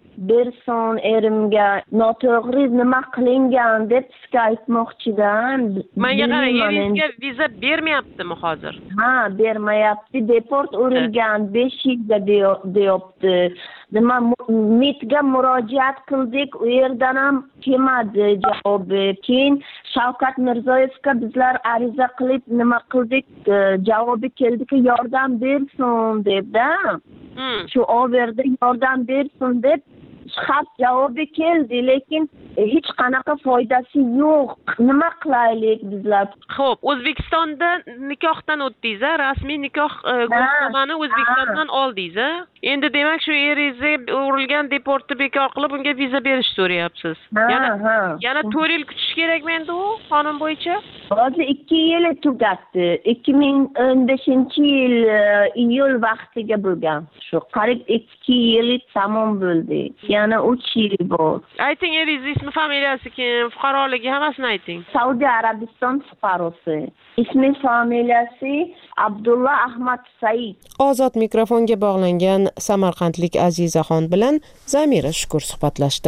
bersin erimga. Noto'g'ri nima qilingan deb sizga aytmoqchidan. Menga qarang, eringizga viza bermayaptimi hozir? Ha, bermayapti. Deport urilgan besh yilga deyapti. Nima mitga murojaat qildik, u yerdan ham kelmadi javobi. Keyin Shavkat Mirziyoyevga bizlar ariza qilib nima qildik, javobi keldiki yordam bersin debda. Shu overda yordam bersin deb xat javobi keldi, lekin hech qanaqa foydasi yo'q. Nima qilaylik bizlar? Xo'p, O'zbekistonda nikohdan o'tdingiz, rasmiy nikoh guvohnomani O'zbekistondan oldingiz. Endi demak shu eringizga urilgan deportni bekor qilib unga viza berish so'rayapsiz. Yana yana to'rt yil kutish kerakmi endi u qonun bo'yicha? Hozir ikki yil tugatdi. ikki ming o'n beshinchi yil iyul vaqtiga bo'lgan. Shu qarib ikki yil tamom bo'ldi. Yana uch yil bor. Ayting, eringiz ismi, familiyasi kim, fuqaroligi hammasini ayting. Saudiya Arabiston fuqarosi. Ismi, familiyasi Abdulla Ahmad Said. Ozod mikrofonga bog'langan samarqandlik Azizaxon bilan Zamira Shukur suhbatlashdi.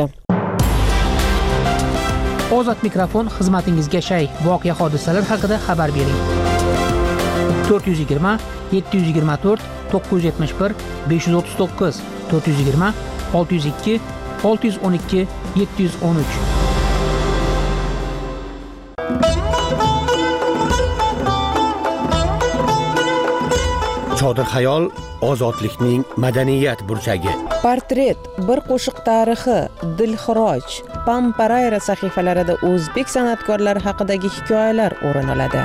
Ozod mikrofon xizmatingizga shay. Voqea hodisalar haqida xabar bering. to'rt yuz yigirma yetti yuz yigirma to'rt to'qqiz yuz yetmish bir besh yuz o'ttiz to'qqiz to'rt yuz yigirma olti yuz ikki olti yuz o'n ikki yetti yuz o'n uch. Chodir xayol ozodlikning madaniyat burchagi. Portret, bir qo'shiq tarixi, Dilxiroj, Pamparayra sahifalarida o'zbek san'atkorlari haqidagi hikoyalar o'rin oladi.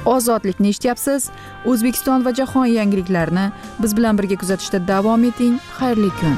Ozodlikni eshityapsiz. O'zbekiston va jahon yangiliklarini biz bilan birga kuzatishda davom eting. Xayrli kun.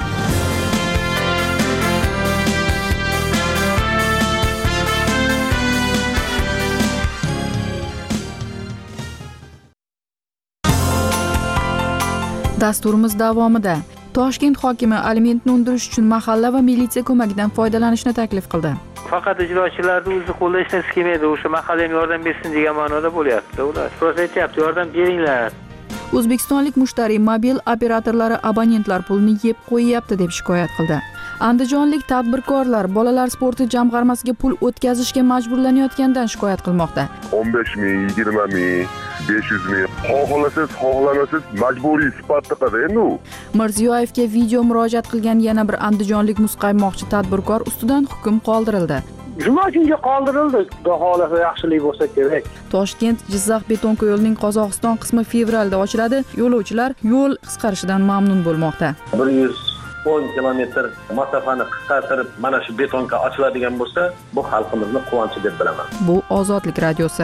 Dasturimiz davomida Toshkent hokimi alimentni undirish uchun mahalla va militsiya ko'magidan foydalanishni taklif qildi. Faqat ijrochilarni o'zi qo'lda ishlasi kelmaydi, o'sha mahallaga yordam bersin degan ma'noda bo'lyapti. Ular prosta aytyapti, yordam beringlar. O'zbekistonlik mushtariy mobil operatorlari abonentlar pulini yeb qo'yyapti deb shikoyat qildi. Andijonlik tadbirkorlar bolalar sporti jamg'armasiga pul o'tkazishga majburlanayotgandan shikoyat qilmoqda. o'n besh ming, yigirma ming, besh yuz ming xohlasangiz, xohlamasangiz majburiy sifatda qada endi u. Mirziyoyevga video murojaat qilgan yana bir andijonlik muzqaymoqchi tadbirkor ustidan hukm qoldirildi. Juma kunga qoldirildi. Xudo xolasa yaxshilik bo'lsa kerak. Toshkent Jizzax beton yo'lining Qozog'iston qismi fevralda ochiladi. Yo'lovchilar yo'l qisqarishidan mamnun bo'lmoqda. bir yuz o'n kilometr masofani qisqartirib mana shu betonka ochiladigan bo'lsa, bu xalqimizni quvonchi deb bilaman. Bu Ozodlik radiosi.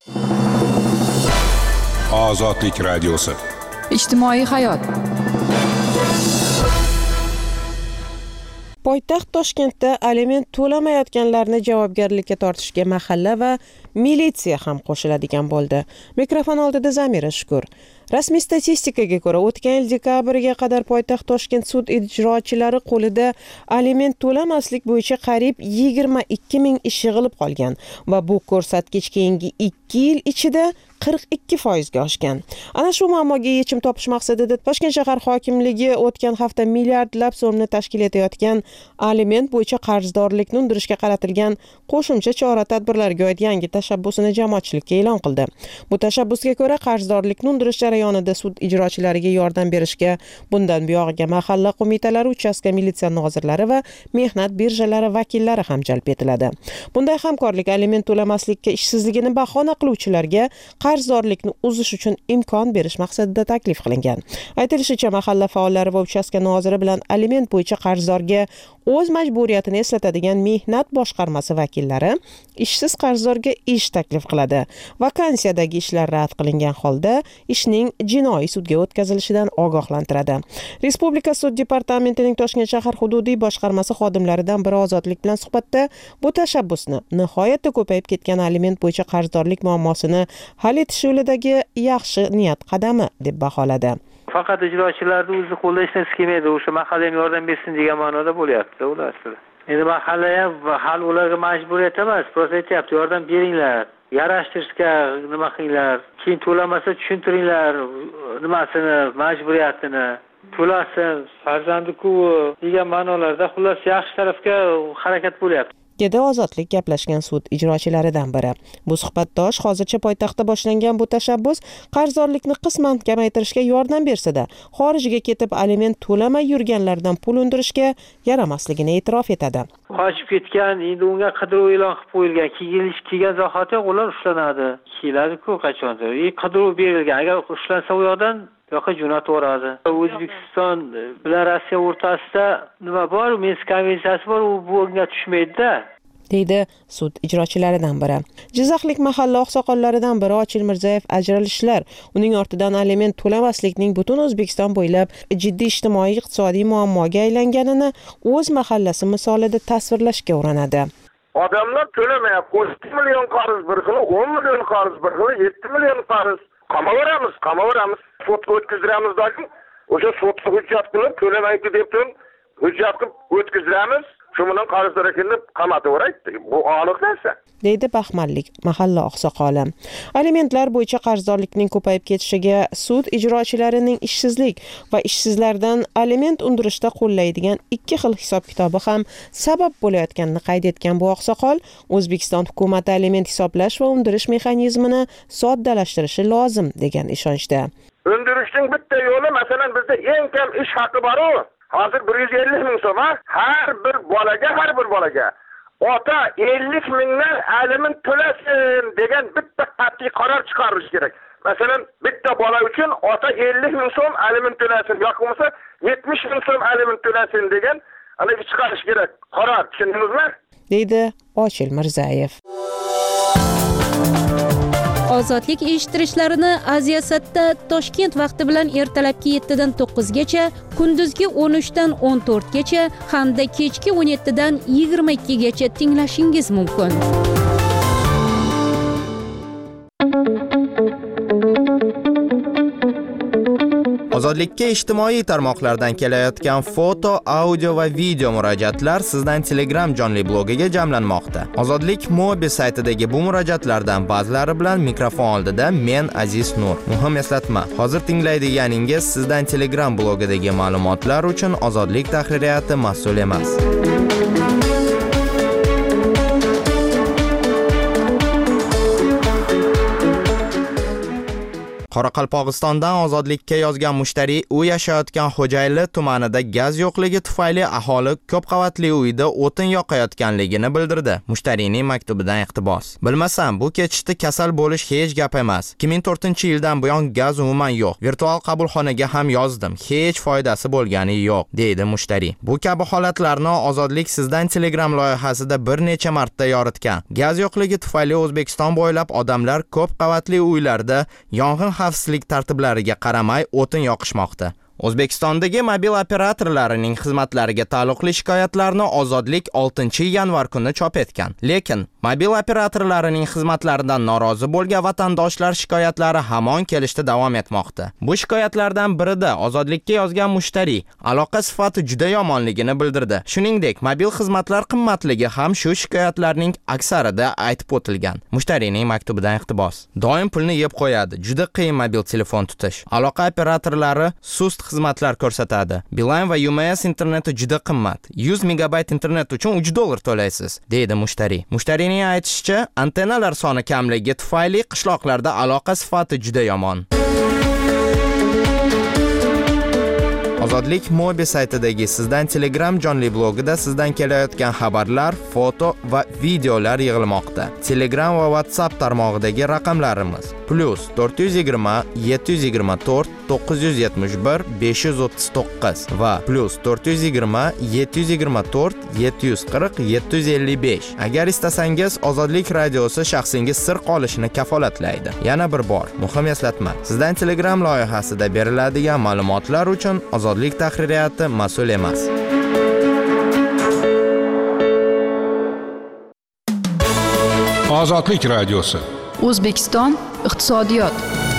Ozodlik radiosi. Ijtimoiy hayot. Poytaxt Toshkentda aliment to'lamayotganlarni javobgarlikka tortishga mahalla va militsiya ham qo'shiladigan bo'ldi. Mikrofon oldida Zamira Shukur. Rasmiy statistikaga ko'ra, o'tgan yil dekabrga qadar poytaxt Toshkent sud ijrochilari qo'lida aliment to'lamaslik bo'yicha qariyb yigirma ikki ming ish yig'ilib qolgan va bu ko'rsatkich keyingi ikki yil ichida qirq ikki foizga oshgan. Ana shu muammoga yechim topish maqsadida Toshkent shahar hokimligi o'tgan hafta milliardlab so'mni tashkil etayotgan aliment bo'yicha qarzdorlikni undirishga qaratilgan qo'shimcha chora-tadbirlarga oid yangi tashabbusini jamoatchilikka e'lon qildi. Bu tashabbusga ko'ra qarzdorlikni undirish jarayonida sud ijrochilariga yordam berishga bundan buyog'iga mahalla qo'mitalari, uchastka militsiya nozirlari va mehnat birjalari vakillari ham jalb etiladi. Bunday hamkorlik aliment to'lamaslikka ishsizligini bahona qiluvchilarga qarzdorlikni uzish uchun imkon berish maqsadida taklif qilingan. Aytilishicha, mahalla faollari va uchastka noziri bilan aliment bo'yicha qarzdorga o'z majburiyatini eslatadigan mehnat boshqarmasi vakillari ishsiz qarzdorga ish taklif qiladi. Vakansiyadagi ishlar rad qilingan holda ishning jinoiy sudga o'tkazilishidan ogohlantiradi. Respublika sud departamentining Toshkent shahar hududiy boshqarmasi xodimlaridan biri Ozodlik bilan suhbatda bu tashabbusni nihoyatda ko'payib ketgan aliment bo'yicha qarzdorlik muammosini hal etish yo'lidagi yaxshi niyat qadami deb baholadi. Faqat ijrochilarni o'zi qo'lda ishlasi kelmaydi, o'sha mahallaga yordam bersin degan ma'noda bo'lyapti ular. Endi mahalla ham hal ularga majburiyat emas, prosta aytyapti, yordam beringlar, yarashtirishga nima qilinglar, keyin to'lamasa tushuntiringlar nimasini, majburiyatini. To'lasin, farzandi-ku degan ma'nolarda xullas yaxshi tarafga harakat bo'lyapti. dedi Ozodlik gaplashgan sud ijrochilaridan biri. Bu suhbatdosh hozircha poytaxtda boshlangan bu tashabbus qarzdorlikni qisman kamaytirishga yordam bersa-da, xorijga ketib aliment to'lamay yurganlardan pul undirishga yaramasligini e'tirof etadi. Qochib ketgan, endi unga qidiruv e'lon qilib qo'yilgan, kelish kelgan zahoti ular ushlanadi. Keladi-ku qachondir. E qidiruv berilgan. Agar ushlansa u yoqdan yo'q jo'nataveradi. O'zbekiston bilan Rossiya o'rtasida nima bor? Minsk konvensiyasi bor, u bunga tushmaydi-da. deydi sud ijrochilaridan biri. Jizzaxlik mahalla oqsoqollaridan biri Ochil Mirzayev ajralishlar, uning ortidan aliment to'lamaslikning butun O'zbekiston bo'ylab jiddiy ijtimoiy-iqtisodiy muammoga aylanganini o'z mahallasi misolida tasvirlashga urinadi. Odamlar to'lamayapti. ikki million qarz bir xil, o'n million qarz bir xil, yetti million qarz. Qamaveramiz, qamaveramiz. Sudga o'tkazdiramizdagi o'sha sud hujjat qilib to'lamaydi deb turib hujjat qilib o'tkazdiramiz. Shu bilan qarzdor ekanini qamataveraydi. Bu aniq narsa. deydi Baxmallik mahalla oqsoqoli. Alimentlar bo'yicha qarzdorlikning ko'payib ketishiga sud ijrochilarining ishsizlik va ishsizlardan aliment undirishda qo'llaydigan ikki xil hisob-kitobi ham sabab bo'layotganini qayd etgan bu oqsoqol, O'zbekiston hukumati aliment hisoblash va undirish mexanizmini soddalashtirishi lozim degan ishonchda. Undirishning bitta yo'li, masalan, bizda eng kam ish haqi bor-ku. Hozir bir yuz ellik ming so'm, har bir bolaga, har bir bolaga ota ellik mingdan aliment to'lasin degan bitta qat'iy qaror chiqarish kerak. Masalan, bitta bola uchun ota ellik ming so'm aliment to'lasin, yoki bo'lmasa yetmish ming so'm aliment to'lasin degan ana chiqarish kerak. Qaror, tushundingizmi? deydi Ochil Mirzayev. ozodlik eshittirishlarini Aziyasatda Toshkent vaqti bilan ertalabki yettidan to'qqizgacha, kunduzgi o'n uchdan o'n to'rtgacha hamda kechki o'n yettidan yigirma ikkigacha tinglashingiz mumkin. Ozodlikka ijtimoiy tarmoqlardan kelayotgan foto, audio va video murojaatlar sizdan Telegram jonli blogiga jamlanmoqda. Ozodlik mobil saytidagi bu murojaatlardan ba'zilari bilan mikrofon oldida men Aziz Nur. Muhim eslatma, hozir tinglaydiganingiz sizdan Telegram blogidagi ma'lumotlar uchun Ozodlik tahririyati mas'ul emas. Qoraqalpog'istondan ozodlikka yozgan mushtariy u yashayotgan Xo'jayli tumanida gaz yo'qligi tufayli aholi ko'p qavatli uyda o'tin yoqayotganligini bildirdi. Mushtariyning maktubidan iqtibos. Bilmasam, bu ketishda kasal bo'lish hech gap emas. ikki ming to'rtinchi yildan buyon gaz umuman yo'q. Virtual qabulxonaga ham yozdim. Hech foydasi bo'lgani yo'q, deydi mushtariy. Bu kabi holatlarni Ozodlik sizdan Telegram loyihasida bir necha marta yoritgan. Gaz yo'qligi tufayli O'zbekiston bo'ylab odamlar ko'p qavatli uylarda yong'in xavfsizlik tartiblariga qaramay o'tin yoqishmoqda. O'zbekistondagi mobil operatorlarining xizmatlariga taalluqli shikoyatlarni Ozodlik oltinchi yanvar kuni chop etgan. Lekin mobil operatorlarining xizmatlaridan norozi bo'lgan vatandoshlar shikoyatlari hamon kelishda davom etmoqda. Bu shikoyatlardan birida Ozodlikka yozgan mushtariy aloqa sifati juda yomonligini bildirdi. Shuningdek, mobil xizmatlar qimmatligi ham shu shikoyatlarning aksarida aytib o'tilgan. Mushtariyning maktubidan iqtibos. Doim pulni yeb qo'yadi. Juda qiyin mobil telefon tutish. Aloqa operatorlari sust xizmatlar ko'rsatadi. Beeline va U M S interneti juda qimmat. yuz megabayt internet uchun uch dollar to'laysiz, deydi mushtariy. Mushtariyning aytishicha, antennalar soni kamligi tufayli qishloqlarda aloqa sifati juda yomon. Ozodlik mobil saytidagi sizdan Telegram jonli blogida sizdan kelayotgan xabarlar, foto va videolar yig'ilmoqda. Telegram va WhatsApp tarmog'idagi raqamlarimiz plus to'rt yuz yigirma yetti yuz yigirma to'rt to'qqiz yuz yetmish bir besh yuz o'ttiz to'qqiz va plus to'rt yuz yigirma yetti yuz yigirma to'rt yetti yuz qirq yetti yuz ellik besh. Agar istasangiz Ozodlik radiosi shaxsingiz sir qolishini kafolatlaydi. Yana bir bor, muhim eslatma. Sizdan Telegram loyihasida beriladigan ma'lumotlar uchun Ozodlik tahririyati mas'ul emas. Ozodlik radiosi. O'zbekiston iqtisodiyot.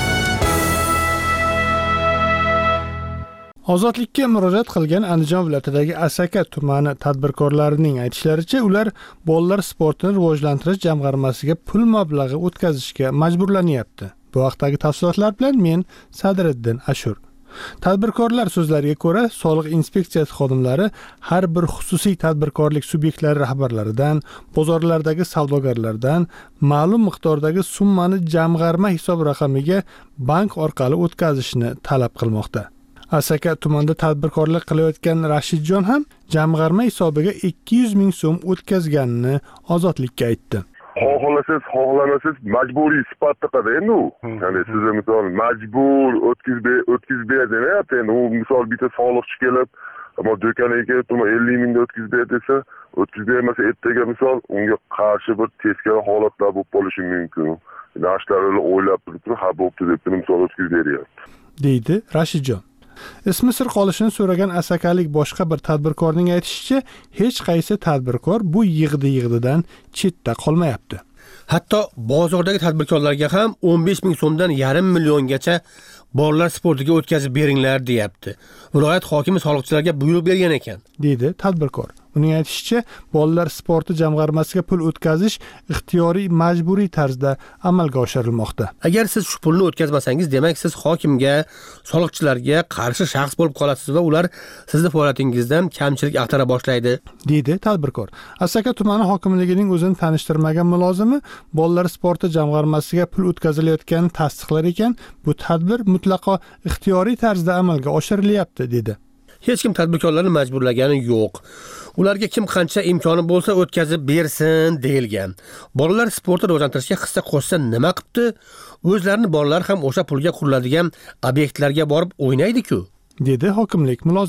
Ozodlikka murojaat qilgan Andijon viloyatidagi Asaka tumani tadbirkorlarining aytishlaricha, ular bolalar sportini rivojlantirish jamg'armasiga pul mablag'i o'tkazishga majburlanyapti. Bu haqdagi tafsilotlar bilan men Sadriddin Ashur. Tadbirkorlar so'zlariga ko'ra, soliq inspeksiyasi xodimlari har bir xususiy tadbirkorlik subyektlari rahbarlaridan, bozorlardagi savdogarlardan ma'lum miqdordagi summani jamg'arma hisob raqamiga bank orqali o'tkazishni talab qilmoqda. Asaka tumanida tadbirkorlik qilayotgan Rashidjon ham jamg'arma hisobiga ikki yuz ming so'm o'tkazganini Ozodlikka aytdi. Xohlasangiz, xohlamasangiz majburiy sifatda qiladi endi u. Ya'ni siz misol majbur o'tkazib o'tkazib beryapti. Endi u misol bitta soliqchi kelib, ammo do'koniga kelib, ellik mingda o'tkazib ber desa, o'tkazib bermasa ertaga misol unga qarshi bir teskari holatlar bo'lib qolishi mumkin. Nashlarni o'ylab turib, ha bo'pti deb misol o'tkazib beryapti, deydi Rashidjon. Ismi sir qolishini so'ragan asakalik boshqa bir tadbirkorning aytishicha, hech qaysi tadbirkor bu yig'di-yig'didan chetda qolmayapti. Hatto bozordagi tadbirkorlarga ham o'n besh ming so'mdan yarim milliongacha bolalar sportiga o'tkazib beringlar deyapti. Viloyat hokimi soliqchilarga buyruq bergan ekan, deydi tadbirkor. Uning aytishicha, bolalar sporti jamg'armasiga pul o'tkazish ixtiyoriy majburiy tarzda amalga oshirilmoqda. Agar siz shu pulni o'tkazmasangiz, demak siz hokimga, soliqchilarga qarshi shaxs bo'lib qolasiz va ular sizning faoliyatingizdan kamchilik axtara boshlaydi, deydi tadbirkor. Asaka tumani hokimligining o'zini tanishtirmagan mulozimi bolalar sporti jamg'armasiga pul o'tkazilayotganini tasdiqlar ekan, bu tadbir mutlaqo ixtiyoriy tarzda amalga oshirilyapti, dedi. Hech kim tadbirkorlarni majburlagani yo'q. Ularga kim qancha imkoni bo'lsa o'tkazib bersin deyilgan. Bolalar sportni rivojlantirishga hissa qo'shsa nima qilibdi? O'zlarini bolalar ham o'sha pulga quriladigan obyektlarga borib o'ynaydi-ku, dedi hokimlik mulozimi.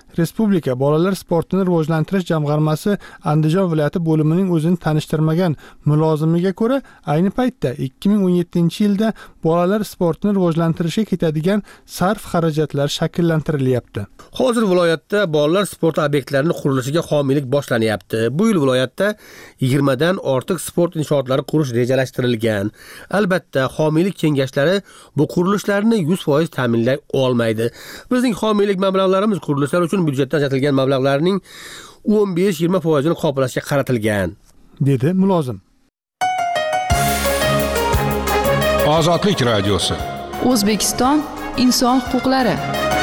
Respublika bolalar sportini rivojlantirish jamg'armasi Andijon viloyati bo'limining o'zini tanishtirmagan mulozimiga ko'ra, ayni paytda ikki ming o'n yettinchi yilda bolalar sportini rivojlantirishga ketadigan sarf xarajatlar shakllantirilyapti. Hozir viloyatda bolalar sport obyektlarining qurilishiga homiylik boshlanyapti. Bu yil viloyatda yigirma dan ortiq sport inshootlari qurish rejalashtirilgan. Albatta, homiylik kengashlari bu qurilishlarni yuz foiz ta'minlay olmaydi. Bizning homiylik mablag'larimiz qurilishlar uchun byudjetdan ajratilgan mablag'larning o'n besh yigirma foizini qoplashga qaratilgan, dedi mulozim. Ozodlik radiosi. O'zbekiston inson huquqlari.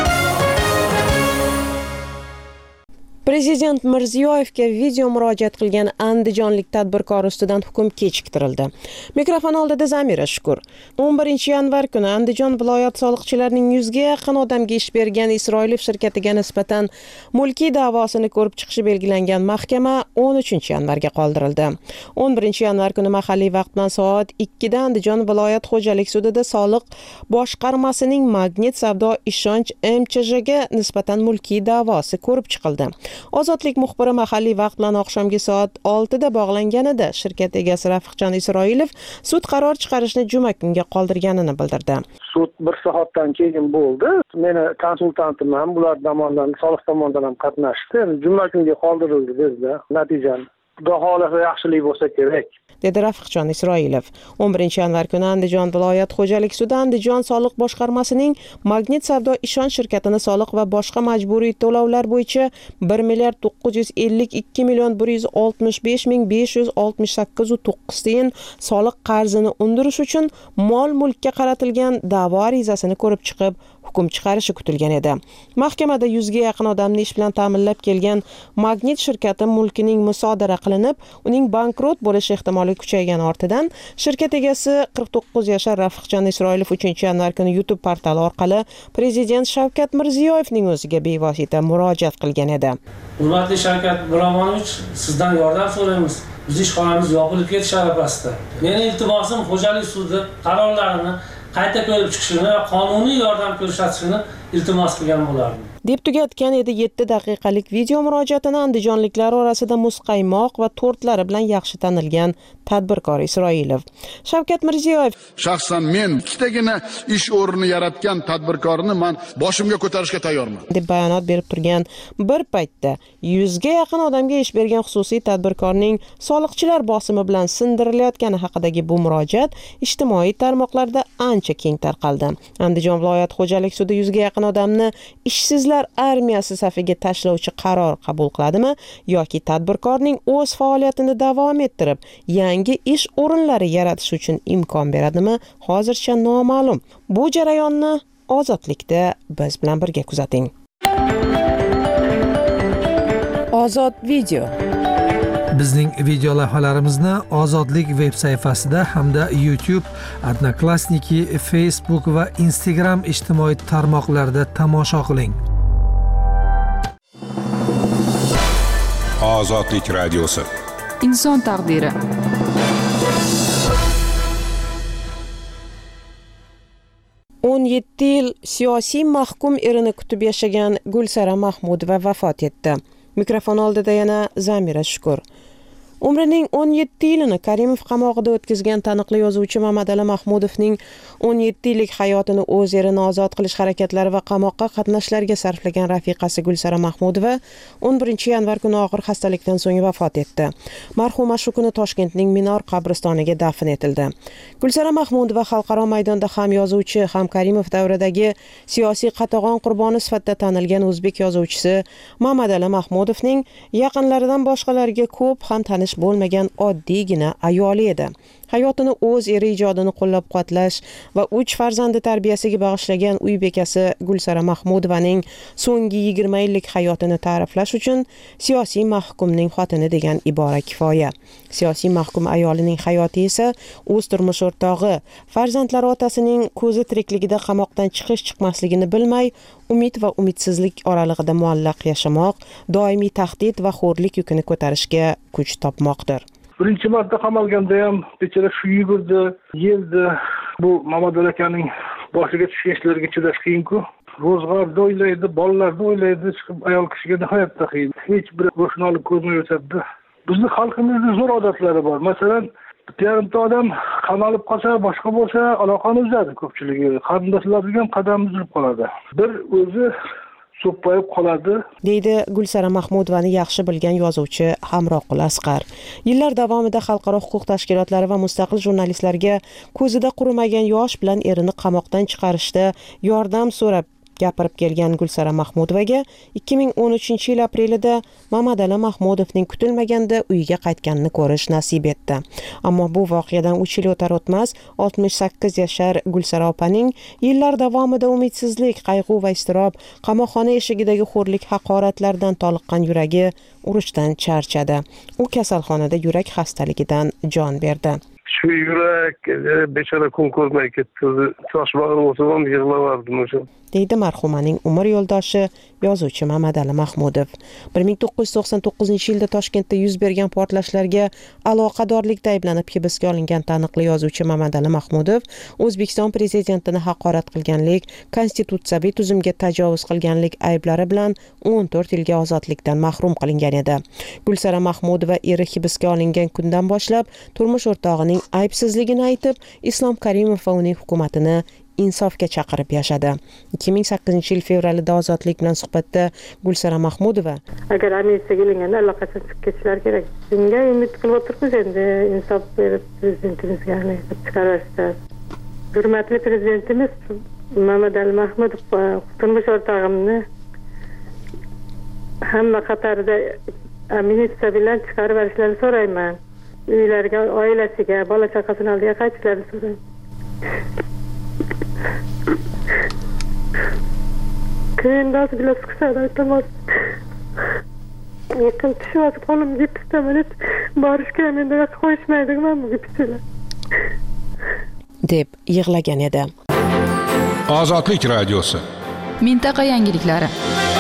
Prezident Mirziyoyevga video murojaat qilgan andijonlik tadbirkor ustidan hukm kechiktirildi. Mikrofon oldida Zamira Shukur. o'n birinchi yanvar kuni Andijon viloyat soliqchilarining yuzga yaqin odamga ish bergan Isroilov shirkatiga nisbatan mulkiy da'vosini ko'rib chiqishi belgilangan mahkama o'n uchinchi yanvarga qoldirildi. o'n birinchi yanvar kuni mahalliy vaqt bilan soat ikkida Andijon viloyat xo'jalik sudida soliq boshqarmasining Magnit savdo ishonch M Ch J ga nisbatan mulkiy da'vosi ko'rib chiqildi. Ozodlik muxbiri mahalliy vaqt bilan oqshomgi soat oltida bog'langanida shirkat egasi Rafiqjon Isroilov sud qaror chiqarishni juma kunga qoldirganini bildirdi. Sud bir soatdan keyin bo'ldi. Meni konsultantim ham bular tomonidan, soliq tomonidan ham qatnashdi. Juma kunga qoldirildi bizda. Natijani Xudo xohlasa yaxshilik bo'lsa kerak, dedi Rafiqjon Isroilov. o'n birinchi yanvar kuni Andijon viloyat xo'jalik sudi Andijon soliq boshqarmasining Magnit savdo ishonch shirkatini soliq va boshqa majburiy to'lovlar bo'yicha bir milliard to'qqiz yuz ellik ikki million bir yuz oltmish besh ming besh yuz oltmish sakkiz va to'qqiz tiyin soliq qarzini undirish uchun mol mulkka qaratilgan da'vo arizasini ko'rib chiqib hukm chiqarishi kutilgan edi. Mahkamada yuzga yaqin odamni ish bilan ta'minlab kelgan Magnit shirkati mulkining musodara qilinib, uning bankrot bo'lish ehtimoli kuchaygan ortidan shirkat egasi qirq to'qqiz yashar Rafiqjon Isroilov uchinchi yanvar kuni YouTube portali orqali Prezident Shavkat Mirziyoyevning o'ziga bevosita murojaat qilgan edi. Hurmatli Shavkat Miromonovich, sizdan yordam so'raymiz. Biz ishxonamiz yopilib ketish arafasida. Meni iltimosim xo'jalik sudi qarorlarini qayta ko'rib chiqishini va qonuniy yordam ko'rsatishini iltimos qilgan bo'lardim. deb tugatgan edi yetti daqiqalik video murojaatini andijonliklar orasida muzqaymoq va tortlari bilan yaxshi tanilgan tadbirkor Isroilov. Shavkat Mirziyoyev: shaxsan men ikkitagina ish o'rnini yaratgan tadbirkorni men boshimga ko'tarishga tayyorman, deb bayonot berib turgan bir paytda yuzga yaqin odamga ish bergan xususiy tadbirkorning soliqchilar bosimi bilan sindirilayotgani haqidagi bu murojaat ijtimoiy tarmoqlarda ancha keng tarqaldi. Andijon viloyat xo'jalik sudi yuzga yaqin odamni ishsizlar armiyasi safiga tashlovchi qaror qabul qiladimi yoki tadbirkorning o'z faoliyatini davom ettirib yangi ish o'rinlari yaratish uchun imkon beradimi, hozircha noma'lum. Bu jarayonni Ozodlikda biz bilan birga kuzating. Ozod video. Bizning video lavhalarimizni Ozodlik veb sayfasida hamda YouTube, Odnoklassniki, Facebook va Instagram ijtimoiy tarmoqlarida tomosha qiling. Ozodlik radiosi. Inson taqdiri. o'n yetti yil siyosiy mahkum erini kutib yashagan Gulsara Mahmudova vafot etdi. Mikrofon oldida yana Zamira Shukur. Umrining o'n yetti yilini Karimov qamog'ida o'tkazgan taniqli yozuvchi Mamadali Mahmudovning o'n yetti yillik hayotini o'z yerini ozod qilish harakatlari va qamoqqa qatnashlarga sarflagan rafiqasi Gulsara Mahmudova o'n birinchi yanvar kuni og'ir xastalikdan so'ng vafot etdi. Marhuma shu kuni Toshkentning Minor qabristoniga dafn etildi. Gulsara Mahmudova xalqaro maydonda ham yozuvchi, ham Karimov davridagi siyosiy qatag'on qurboni sifatida tanilgan o'zbek yozuvchisi Mamadali Mahmudovning yaqinlaridan boshqalarga ko'p ham tanish bo'lmagan oddiygina ayoli edi. Hayotini o'z eri ijodini qo'llab-quvvatlash va uch farzandi tarbiyasiga bag'ishlagan uy bekasi Gulsara Mahmudovaning so'nggi yigirma yillik hayotini ta'riflash uchun siyosiy mahkumning xotini degan ibora kifoya. Siyosiy mahkum ayolining hayoti esa o'z turmush o'rtog'i, farzandlari otasining ko'zi tirikligida qamoqdan chiqish chiqmasligini bilmay, umid va umidsizlik oralig'ida muallaq yashamoq, doimiy tahdid va xo'rlik yukini ko'tarishga kuch topmoqdir. Birinchi marta qamalganda ham bechara shu yugurdi, yeldi. Bu Mamadali akaning boshiga tushgan ishlarga chidash qiyin-ku. ro'zg'orni o'ylaydi, bolalarni o'ylaydi, chiqib ayol kishiga nihoyatda qiyin. Hech bir ro'shnolik ko'rmay o'tadi. Bizning xalqimizda zo'r odatlari bor. Masalan, bitta yarimta odam qamalib qolsa, boshqa bo'lsa, aloqani uzadi ko'pchiligi. Qarindoshlar bilan qadam uzilib qoladi. Bir o'zi so'ppayib qoladi, deydi Gulsara Mahmudovani yaxshi bilgan yozuvchi Hamroqul Asqar. Yillar davomida xalqaro huquq tashkilotlari va mustaqil jurnalistlarga ko'zida qurimagan yosh bilan erini qamoqdan chiqarishda yordam so'rab gapirib kelgan Gulsara Mahmudovaga ikki ming o'n uchinchi yil aprelida Mamadali Mahmudovning kutilmaganda uyiga qaytganini ko'rish nasib etdi. Ammo bu voqeadan uch yil o'tar o'tmas oltmish sakkiz yashar Gulsara opaning yillar davomida umidsizlik, qayg'u va iztirob, qamoqxona eshigidagi xo'rlik, haqoratlardan toliqqan yuragi urushdan charchadi. U kasalxonada yurak xastaligidan jon berdi. Shu yurak bechora kun ko'rmay ketdi. Toshbag'ir bo'lsam ham yig'lavardim o'sha. deydi marhumaning umr yo'ldoshi yozuvchi Mamadali Mahmudov. bir ming to'qqiz yuz to'qson to'qqizinchi yilda Toshkentda yuz bergan portlashlarga aloqadorlikda ayblanib hibsga olingan taniqli yozuvchi Mamadali Mahmudov O'zbekiston prezidentini haqorat qilganlik, konstitutsiyaviy tuzumga tajovuz qilganlik ayblari bilan o'n to'rt yilga ozodlikdan mahrum qilingan edi. Gulsara Mahmudova eri hibsga olingan kundan boshlab turmush o'rtog'ining aybsizligini aytib, Islom Karimov va uning hukumatini insofga chaqirib yashadi. ikki ming sakkizinchi yil fevralida ozodlik bilan suhbatda Gulsara Mahmudova agar amnistiyaga ilinganda allaqachon chiqib ketishlari kerak. Bunga umid qilib o'tiribmiz endi insof berib prezidentimizga chiqarishda. Hurmatli prezidentimiz Mamadali Mahmudov turmush o'rtog'imni hamma qatorida amnistiya bilan chiqarib yuborishlarini so'rayman. Uylariga, oilasiga, bola chaqasini oldiga qaytishlarini so'rayman. Kıyındas bile sıkışadı aytamaz. Yıkın tüşüvatı kolum gipiste menet barış kemende gaz koyuşmaydık ben bu gipisiyle. deb yig'lagan edi. Ozodlik radiosi. Mintaqa yangiliklari.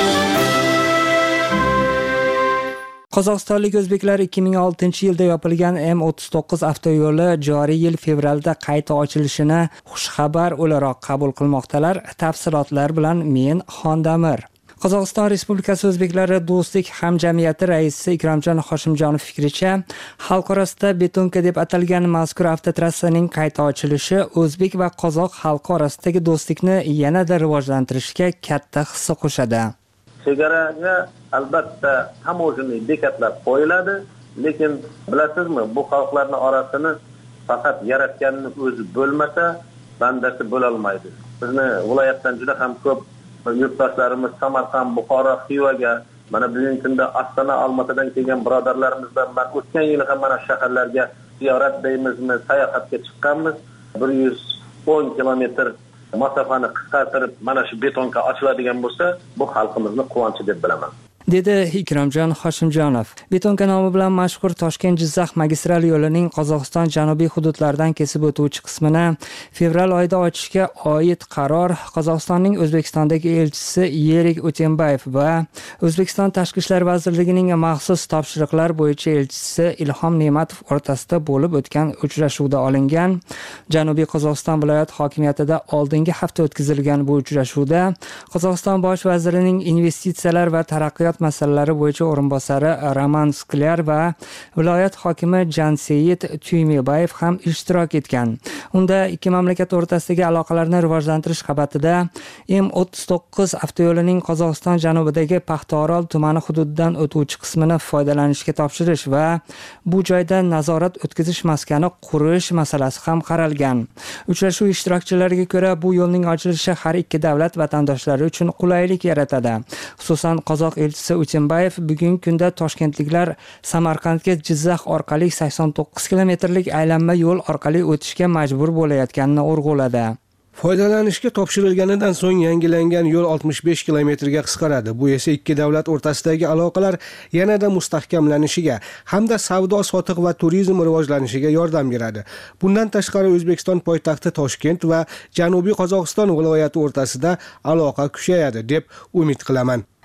Qozog'istonlik o'zbeklar ikki ming oltinchi yilda yopilgan M o'ttiz to'qqiz avtoyo'li joriy yil fevralda qayta ochilishini xushxabar o'laroq qabul qilmoqdalar. Tafsilotlar bilan men Xondamir. Qozog'iston Respublikasi O'zbeklari do'stlik hamjamiyati raisi Ikromjon Hoshimjonov fikricha, xalq orasida betonka deb atalgan mazkur avtotrassaning qayta ochilishi o'zbek va qozoq xalqi orasidagi do'stlikni yanada rivojlantirishga katta hissa qo'shadi. Chegaraga albatta tamojniy bekatlar qo'yiladi, lekin bilasizmi, bu xalqlarning orasini faqat yaratganning o'zi bo'lmasa, bandasi bo'la olmaydi. Bizni viloyatdan juda ham ko'p yurtdoshlarimiz Samarqand, Buxoro, Xivaga, mana bugungi kunda Ostona, Olmaotadan kelgan birodarlarimizdan man o'tgan yil ham mana shaharlarga ziyorat deymizmi, sayohatga chiqqanmiz. bir yuz o'n kilometr masofani qisqartirib mana shu betonka ochiladigan bo'lsa, bu xalqimizni quvonchi deb bilaman. dedi Ikromjon Hoshimjonov. Betonka nomi bilan mashhur Toshkent-Jizzax magistral yo'lining Qozog'iston janubiy hududlaridan kesib o'tuvchi qismini fevral oyida ochishga oid qaror Qozog'istonning O'zbekistondagi elchisi Yerik O'tenbayev va O'zbekiston Tashqi ishlar vazirligining maxsus topshiriqlar bo'yicha elchisi Ilhom Ne'matov o'rtasida bo'lib o'tgan uchrashuvda olingan. Janubiy Qozog'iston viloyat hokimiyatida oldingi hafta o'tkazilgan bu uchrashuvda Qozog'iston bosh vazirining investitsiyalar va taraqqiyot masalalari bo'yicha o'rinbosari Roman Sklyar va viloyat hokimi Janseyit Tuymebayev ham ishtirok etgan. Unda ikki mamlakat o'rtasidagi aloqalarni rivojlantirish qabatida M o'ttiz to'qqiz avtoyo'lining Qozog'iston janubidagi Paxtaorol tumani hududidan o'tuvchi qismini foydalanishga topshirish va bu joyda nazorat o'tkazish maskani qurish masalasi ham qaralgan. Uchrashuv ishtirokchilariga ko'ra, bu yo'lning ochilishi har ikki davlat vatandoshlari uchun qulaylik yaratadi. Xususan, qozoq elchisi O'tenbayev bugungi kunda toshkentliklar Samarqandga Jizzax orqali sakson to'qqiz kilometrlik aylanma yo'l orqali o'tishga majbur bo'layotganini urg'uladi. Foydalanishga topshirilganidan so'ng yangilangan yo'l oltmish besh kilometrga qisqaradi. Bu esa ikki davlat o'rtasidagi aloqalar yanada mustahkamlanishiga hamda savdo, sotiq va turizm rivojlanishiga yordam beradi. Bundan tashqari O'zbekiston poytaxti Toshkent va Janubiy Qozog'iston viloyati o'rtasida aloqa kuchayadi deb umid qilaman.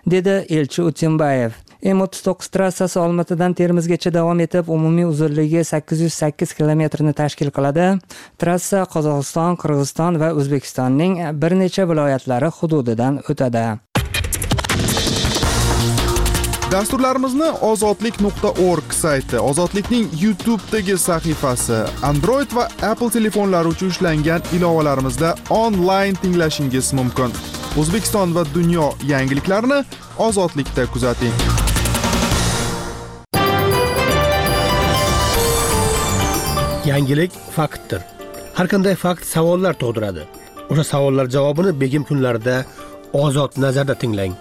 dedi elchi Utembayev. M o'ttiz to'qqiz trassasi Olmaotadan Termizgacha davom etib, umumiy uzunligi sakkiz yuz sakkiz kilometrni tashkil qiladi. Trassa Qozog'iston, Qirg'iziston va O'zbekistonning bir necha viloyatlari hududidan o'tadi. Dasturlarimizni ozodlik nuqta org sayti, Ozodlikning YouTube'dagi sahifasi, Android va Apple telefonlari uchun ishlangan ilovalarimizda onlayn tinglashingiz mumkin. O'zbekiston va dunyo yangiliklarini Ozodlikda kuzating. Yangilik faktdir. Har qanday fakt savollar tug'diradi. O'sha savollar javobini begim kunlarida Ozod nazarda tinglang.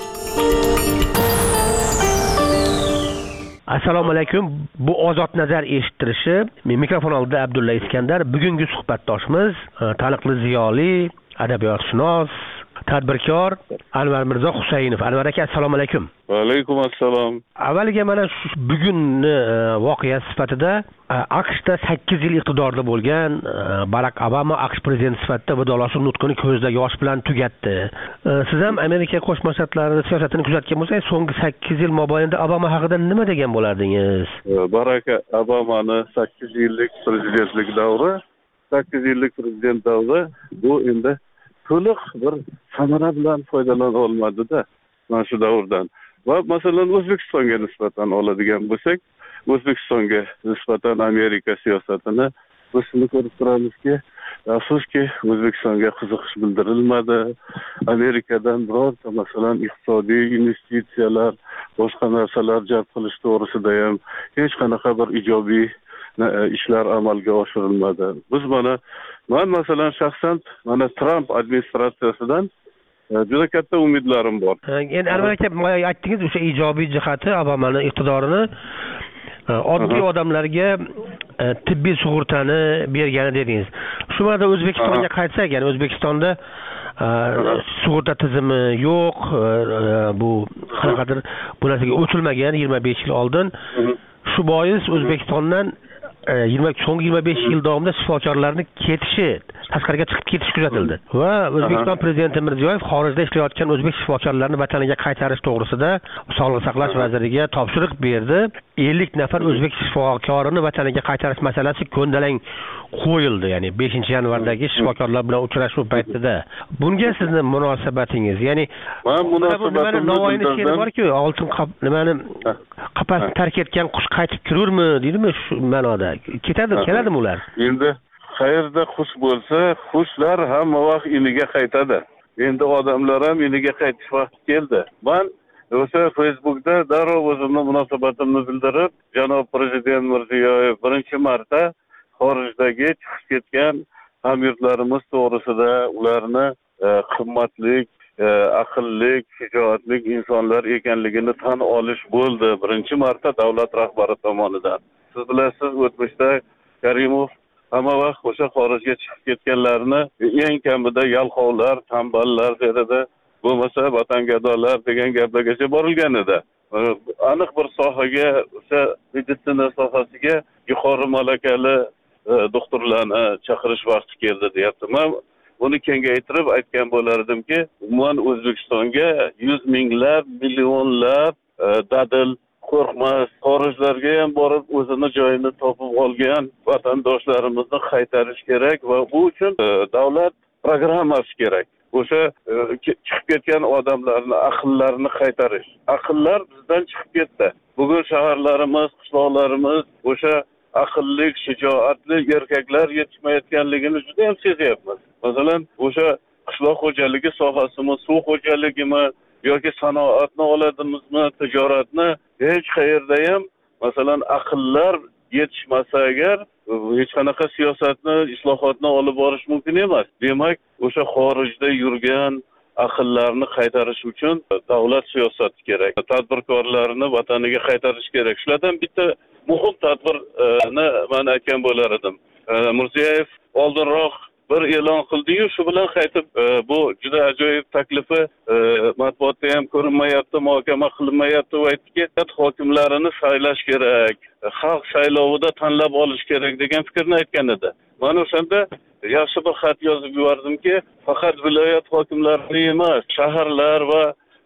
Assalomu alaykum. Bu Ozod nazar eshittirishi. Men mikrofon oldida Abdulla Iskandar. Bugungi suhbatdoshimiz taniqli ziyoli, adabiyotshunos, tadbirkor Anvar Mirzo Husaynov. Anvar aka, assalomu alaykum. Va alaykum assalom. Avvaliga mana shu bugunni voqea sifatida AQShda sakkiz yil iqtidorda bo'lgan Barack Obama AQSh prezidenti sifatida vidolashuv nutqini ko'zda yosh bilan tugatdi. Siz ham Amerika Qo'shma Shtatlarida siyosatini kuzatgan bo'lsangiz, so'nggi sakkiz yil mobaynida Obama haqida nima degan bo'lardingiz? Barack Obamani sakkiz yillik prezidentlik davri, sakkiz yillik prezident davri bu endi to'liq bir samara bilan foydalana olmadi-da mana shu davrdan. Va masalan O'zbekistonga nisbatan oladigan bo'lsak, O'zbekistonga nisbatan Amerika siyosatini biz shuni ko'rib turamizki, afsuski O'zbekistonga qiziqish bildirilmadi. Amerikadan birorta masalan iqtisodiy investitsiyalar, boshqa narsalar jalb qilish to'g'risida ham hech qanaqa bir ijobiy ishlar amalga oshirilmadi. Biz mana men masalan shaxsan mana Trump administratsiyasidan juda katta umidlarim bor. Endi Anvar aka, aytdingiz o'sha ijobiy jihati Obamaning iqtidorini oddiy odamlarga tibbiy sug'urtani bergani dedingiz. Shu yerda O'zbekistonga qaytsak, ya'ni O'zbekistonda sug'urta tizimi yo'q, bu qanaqadir bu narsaga o'tilmagan yigirma besh yil oldin. Shu bois O'zbekistondan so'nggi yigirma besh yil davomida shifokorlarning ketishi, tashqariga chiqib ketish kuzatildi. Va O'zbekiston prezidenti Mirziyoyev xorijda ishlayotgan o'zbek shifokorlarini vataniga qaytarish to'g'risida Sog'liqni saqlash vaziriga topshiriq berdi. ellik nafar o'zbek shifokorini vataniga qaytarish masalasi ko'ndalang qo'yildi. Ya'ni beshinchi yanvardagi shifokorlar bilan uchrashuv paytida. Bunga sizning munosabatingiz, ya'ni men munosabatim Navoiyning she'ri bor-ku, oltin nimani qafasni tark etgan qush qaytib kirurmi, deydimi shu ma'noda. Ketadi, keladimi ular? Endi qayerda qush bo'lsa, qushlar hamma vaqt iniga qaytadi. Endi odamlar ham iniga qaytish vaqti keldi. Men o'sha Facebookda darrov o'zimning munosabatimni bildirib, janob prezident Mirziyoyev birinchi marta xorijdagi chiqib ketgan hamyurtlarimiz to'g'risida ularni qimmatlik, aqlli, shijoatli insonlar ekanligini tan olish bo'ldi. Birinchi marta davlat rahbari tomonidan. Siz bilasiz, o'tmishda Karimov hamma vaqt o'sha xorijga chiqib ketganlarni eng kamida yalqovlar, tamballar derdi. Bo'lmasa vatangadolar degan gaplargacha borilgan edi. Aniq bir sohaga, o'sha meditsina sohasiga yuqori malakali doktorlarni chaqirish vaqti keldi deyapti. Men buni kengaytirib aytgan bo'lardimki, umuman O'zbekistonga yuz minglab, millionlab dadil, qo'rqmas, xorijlarga ham borib o'zini joyini topib olgan vatandoshlarimizni qaytarish kerak va bu uchun davlat programmasi kerak. O'sha chiqib ketgan odamlarni, aqllarini qaytarish. Aqllar bizdan chiqib ketdi. Bugun shaharlarimiz, qishloqlarimiz o'sha aqlli, shijoatli erkaklar yetishmayotganligini juda ham sezyapmiz. Masalan, o'sha qishloq xo'jaligi sohasimi, suv xo'jaligimi yoki sanoatni oladimizmi, tijoratni hech qayerda ham masalan aqllar yetishmasa agar hech qanaqa siyosatni, islohotni olib borish mumkin emas. Demak, o'sha xorijda yurgan aqllarni qaytarish uchun davlat siyosati kerak. Tadbirkorlarni vataniga qaytarish kerak. Shulardan bitta muhim tadbirni men aytgan bo'lar edim. Mirziyoyev oldinroq bir e'lon qildi-yu, shu bilan qaytib bu juda ajoyib taklifi matbuotda ham ko'rinmayapti, muhokama qilinmayapti va aytdiki, hokimlarini saylash kerak, xalq saylovida tanlab olish kerak degan fikrni aytgan edi. Men o'shanda yaxshi bir xat yozib yubordimki, faqat viloyat hokimlarini emas, shaharlar va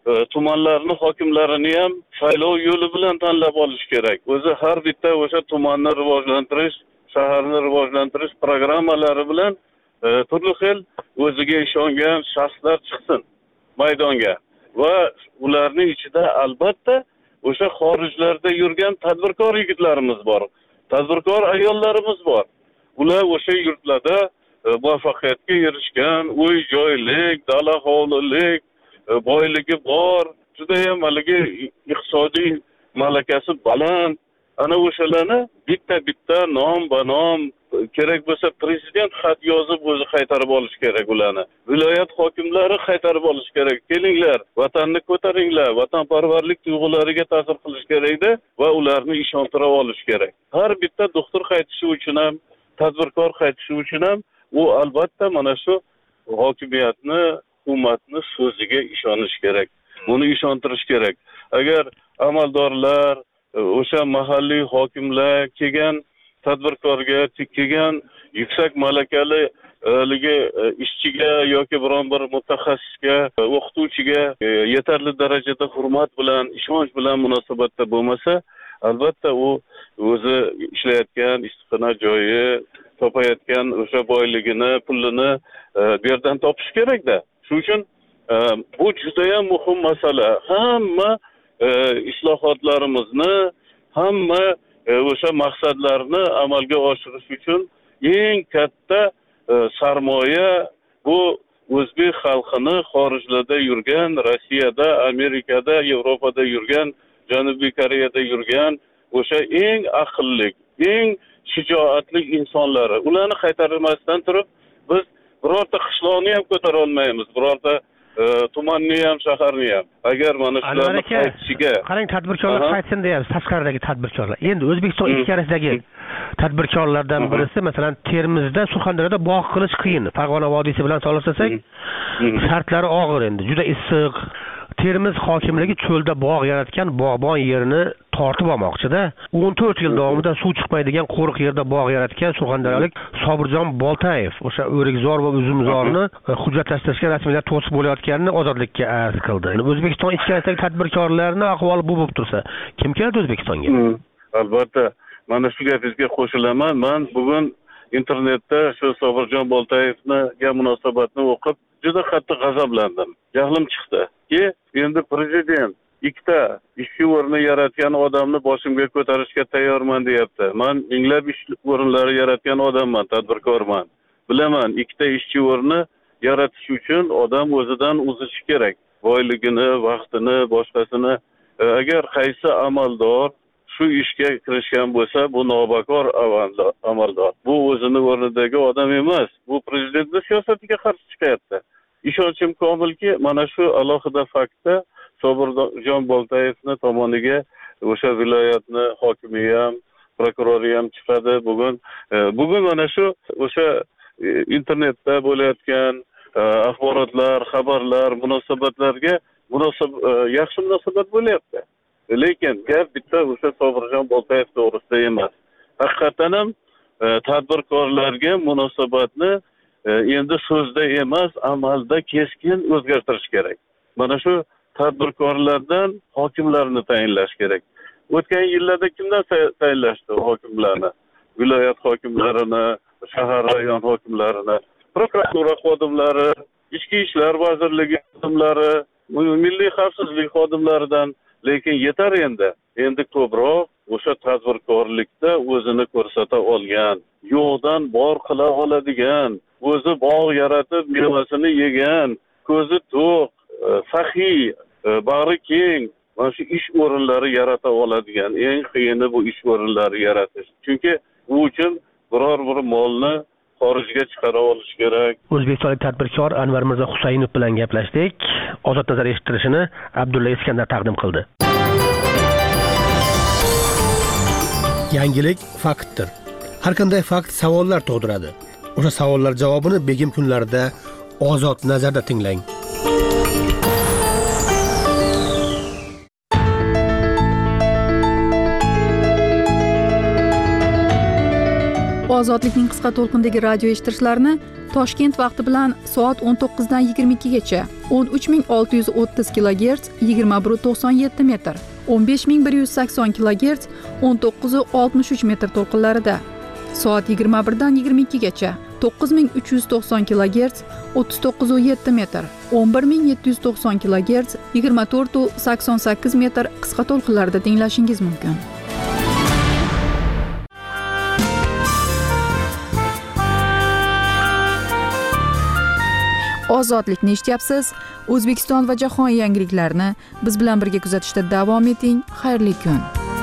tumanlarni hokimlarini ham saylov yo'li bilan tanlab olish kerak. O'zi har bitta o'sha tumanni rivojlantirish, shaharni rivojlantirish programmalari bilan e, turli xil o'ziga ishongan shaxslar chiqsin maydonga va ularning ichida albatta o'sha xorijlarda yurgan tadbirkor yigitlarimiz bor, tadbirkor ayollarimiz bor. Ular o'sha yurtlarda e, muvaffaqiyatga erishgan, uy joylik, dala hovlilik, e, boyligi bor, juda ham haligi iqtisodiy malakasi baland. Ana o'shalarni bitta-bitta nom-banom kerak bo'lsa prezident xat yozib o'zi qaytarib olish kerak ularni. Viloyat hokimlari qaytarib olish kerak. Kelinglar, vatanni ko'taringlar, vatanparvarlik tuyg'ulariga ta'sir qilish kerakda va ularni ishontira olish kerak. Har bitta doktor qaytishi uchun ham, tadbirkor qaytishi uchun ham u albatta mana shu hokimiyatni, hukumatni so'ziga ishonish kerak. Buni ishontirish kerak. Agar amaldorlar, o'sha mahalliy hokimlar kelgan tadbirkorga, kelgan yuksak malakali haligi ishchiga yoki biron bir mutaxassisga, o'qituvchiga yetarli darajada hurmat bilan, ishonch bilan munosabatda bo'lmasa, albatta u o'zi ishlayotgan istiqona joyi, topayotgan o'sha boyligini, pulini bu yerdan topish kerak-da. Shuning uchun bu juda ham muhim masala. Hamma islohotlarimizni, hamma o'sha maqsadlarni amalga oshirish uchun eng katta sarmoya bu o'zbek xalqini xorijlarda yurgan, Rossiyada, Amerikada, Yevropada yurgan, Janubiy Koreyada yurgan o'sha eng aqlli, eng shijoatli insonlari. Ularni qaytarmasdan turib biz birorta qishloqni ham ko'tara olmaymiz, birorta tumanni ham, shaharni ham. Agar mana shularni qaytishiga qarang, tadbirkorlar qaytsin deyapsiz, tashqaridagi tadbirkorlar. Endi O'zbekiston ichkarisidagi tadbirkorlardan birisi, masalan, Termizda, Surxondaryoda bog' qilish qiyin. Farg'ona vodiysi bilan solishtirsak, shartlari og'ir endi, juda issiq. Termiz hokimligi cho'lda bog' yaratgan bog'bon yerini tortib olmoqchi-da. o'n to'rt yil davomida suv chiqmaydigan qo'riq yerda bog' yaratgan surxondaryolik Sobirjon Boltayev o'sha o'rikzor va uzumzorni hujjatlashtirishga rasmiylar to'sib bo'layotganini ozodlikka arz qildi. O'zbekiston ichkarisidagi tadbirkorlarning ahvoli bu bo'lib tursa, kim keladi O'zbekistonga? Albatta, mana shu gapingizga qo'shilaman. Men bugun internetda shu Sobirjon Boltayevga munosabatni o'qib juda qattiq g'azablandim. Jahlim chiqdi. Ki endi prezident ikkita ishchi o'rni yaratgan odamni boshimga ko'tarishga tayyorman deyapti. Men minglab ish o'rinlari yaratgan odamman, tadbirkorman. Bilaman, ikkita ishchi o'rni yaratish uchun odam o'zidan uzishi kerak. Boyligini, vaqtini, boshqasini. Agar qaysi amaldor shu ishga kirishgan bo'lsa, bu nobakor amaldor. Bu o'zini o'rnidagi odam emas. Bu prezidentning siyosatiga qarshi chiqyapti. Ishonchim komilki, mana shu alohida faktda Sobirjon Boltayevni tomoniga o'sha viloyatni hokimi ham, prokurori ham chiqadi. Bugun bugun mana shu o'sha internetda bo'layotgan axborotlar, xabarlar, munosabatlarga munosabat yaxshi munosabat bo'lyapti. Lekin gap bitta o'sha Sobirjon Boltayev to'g'risida emas. Haqiqatan ham tadbirkorlarga munosabatni endi so'zda emas, amalda keskin o'zgartirish kerak. Mana shu tadbirkorlardan hokimlarni tayinlash kerak. O'tgan yillarda kimdan tayinlashdi hokimlarni? Viloyat hokimlarini, shahar rayon hokimlarini, prokuratura xodimlari, ichki ishlar vazirligi xodimlari, milliy xavfsizlik xodimlaridan. Lekin yetar endi. Endi ko'proq o'sha tadbirkorlikda o'zini ko'rsata olgan, yo'qdan bor qila oladigan, o'zi bog' yaratib mevasini yegan, ko'zi to'q, saxiy, bag'ri keng, mana shu ish o'rinlari yarata oladigan. Eng qiyini bu ish o'rinlari yaratish. Chunki bu uchun biror bir molni xorijga chiqara olish kerak. O'zbekistonlik tadbirkor Anvar Mirzo Husaynov bilan gaplashdik. Ozod nazar eshittirishini Abdulla Iskandar taqdim qildi. Yangilik faktdir. Har qanday fakt savollar tug'diradi. O'sha savollar javobini begim kunlarida Ozod nazarda tinglang. ozodlikning qisqa to'lqindagi radio eshittirishlarini Toshkent vaqti bilan soat o'n to'qqizdan yigirma ikkigacha o'n uch ming olti yuz o'ttiz kilogerts yigirma bir to'qson yetti metr, o'n besh ming bir yuz sakson kilogerts o'n to'qqiz oltmish uch metr to'lqinlarida, soat yigirma birdan yigirma ikkigacha to'qqiz ming uch yuz to'qson kilogerts o'ttiz to'qqiz yetti metr, o'n bir ming yetti yuz to'qson kilogerts yigirma to'rt sakson sakkiz metr qisqa to'lqinlarda tinglashingiz mumkin. Ozodlikni eshityapsiz. O'zbekiston va jahon yangiliklarini biz bilan birga kuzatishda davom eting. Xayrli kun.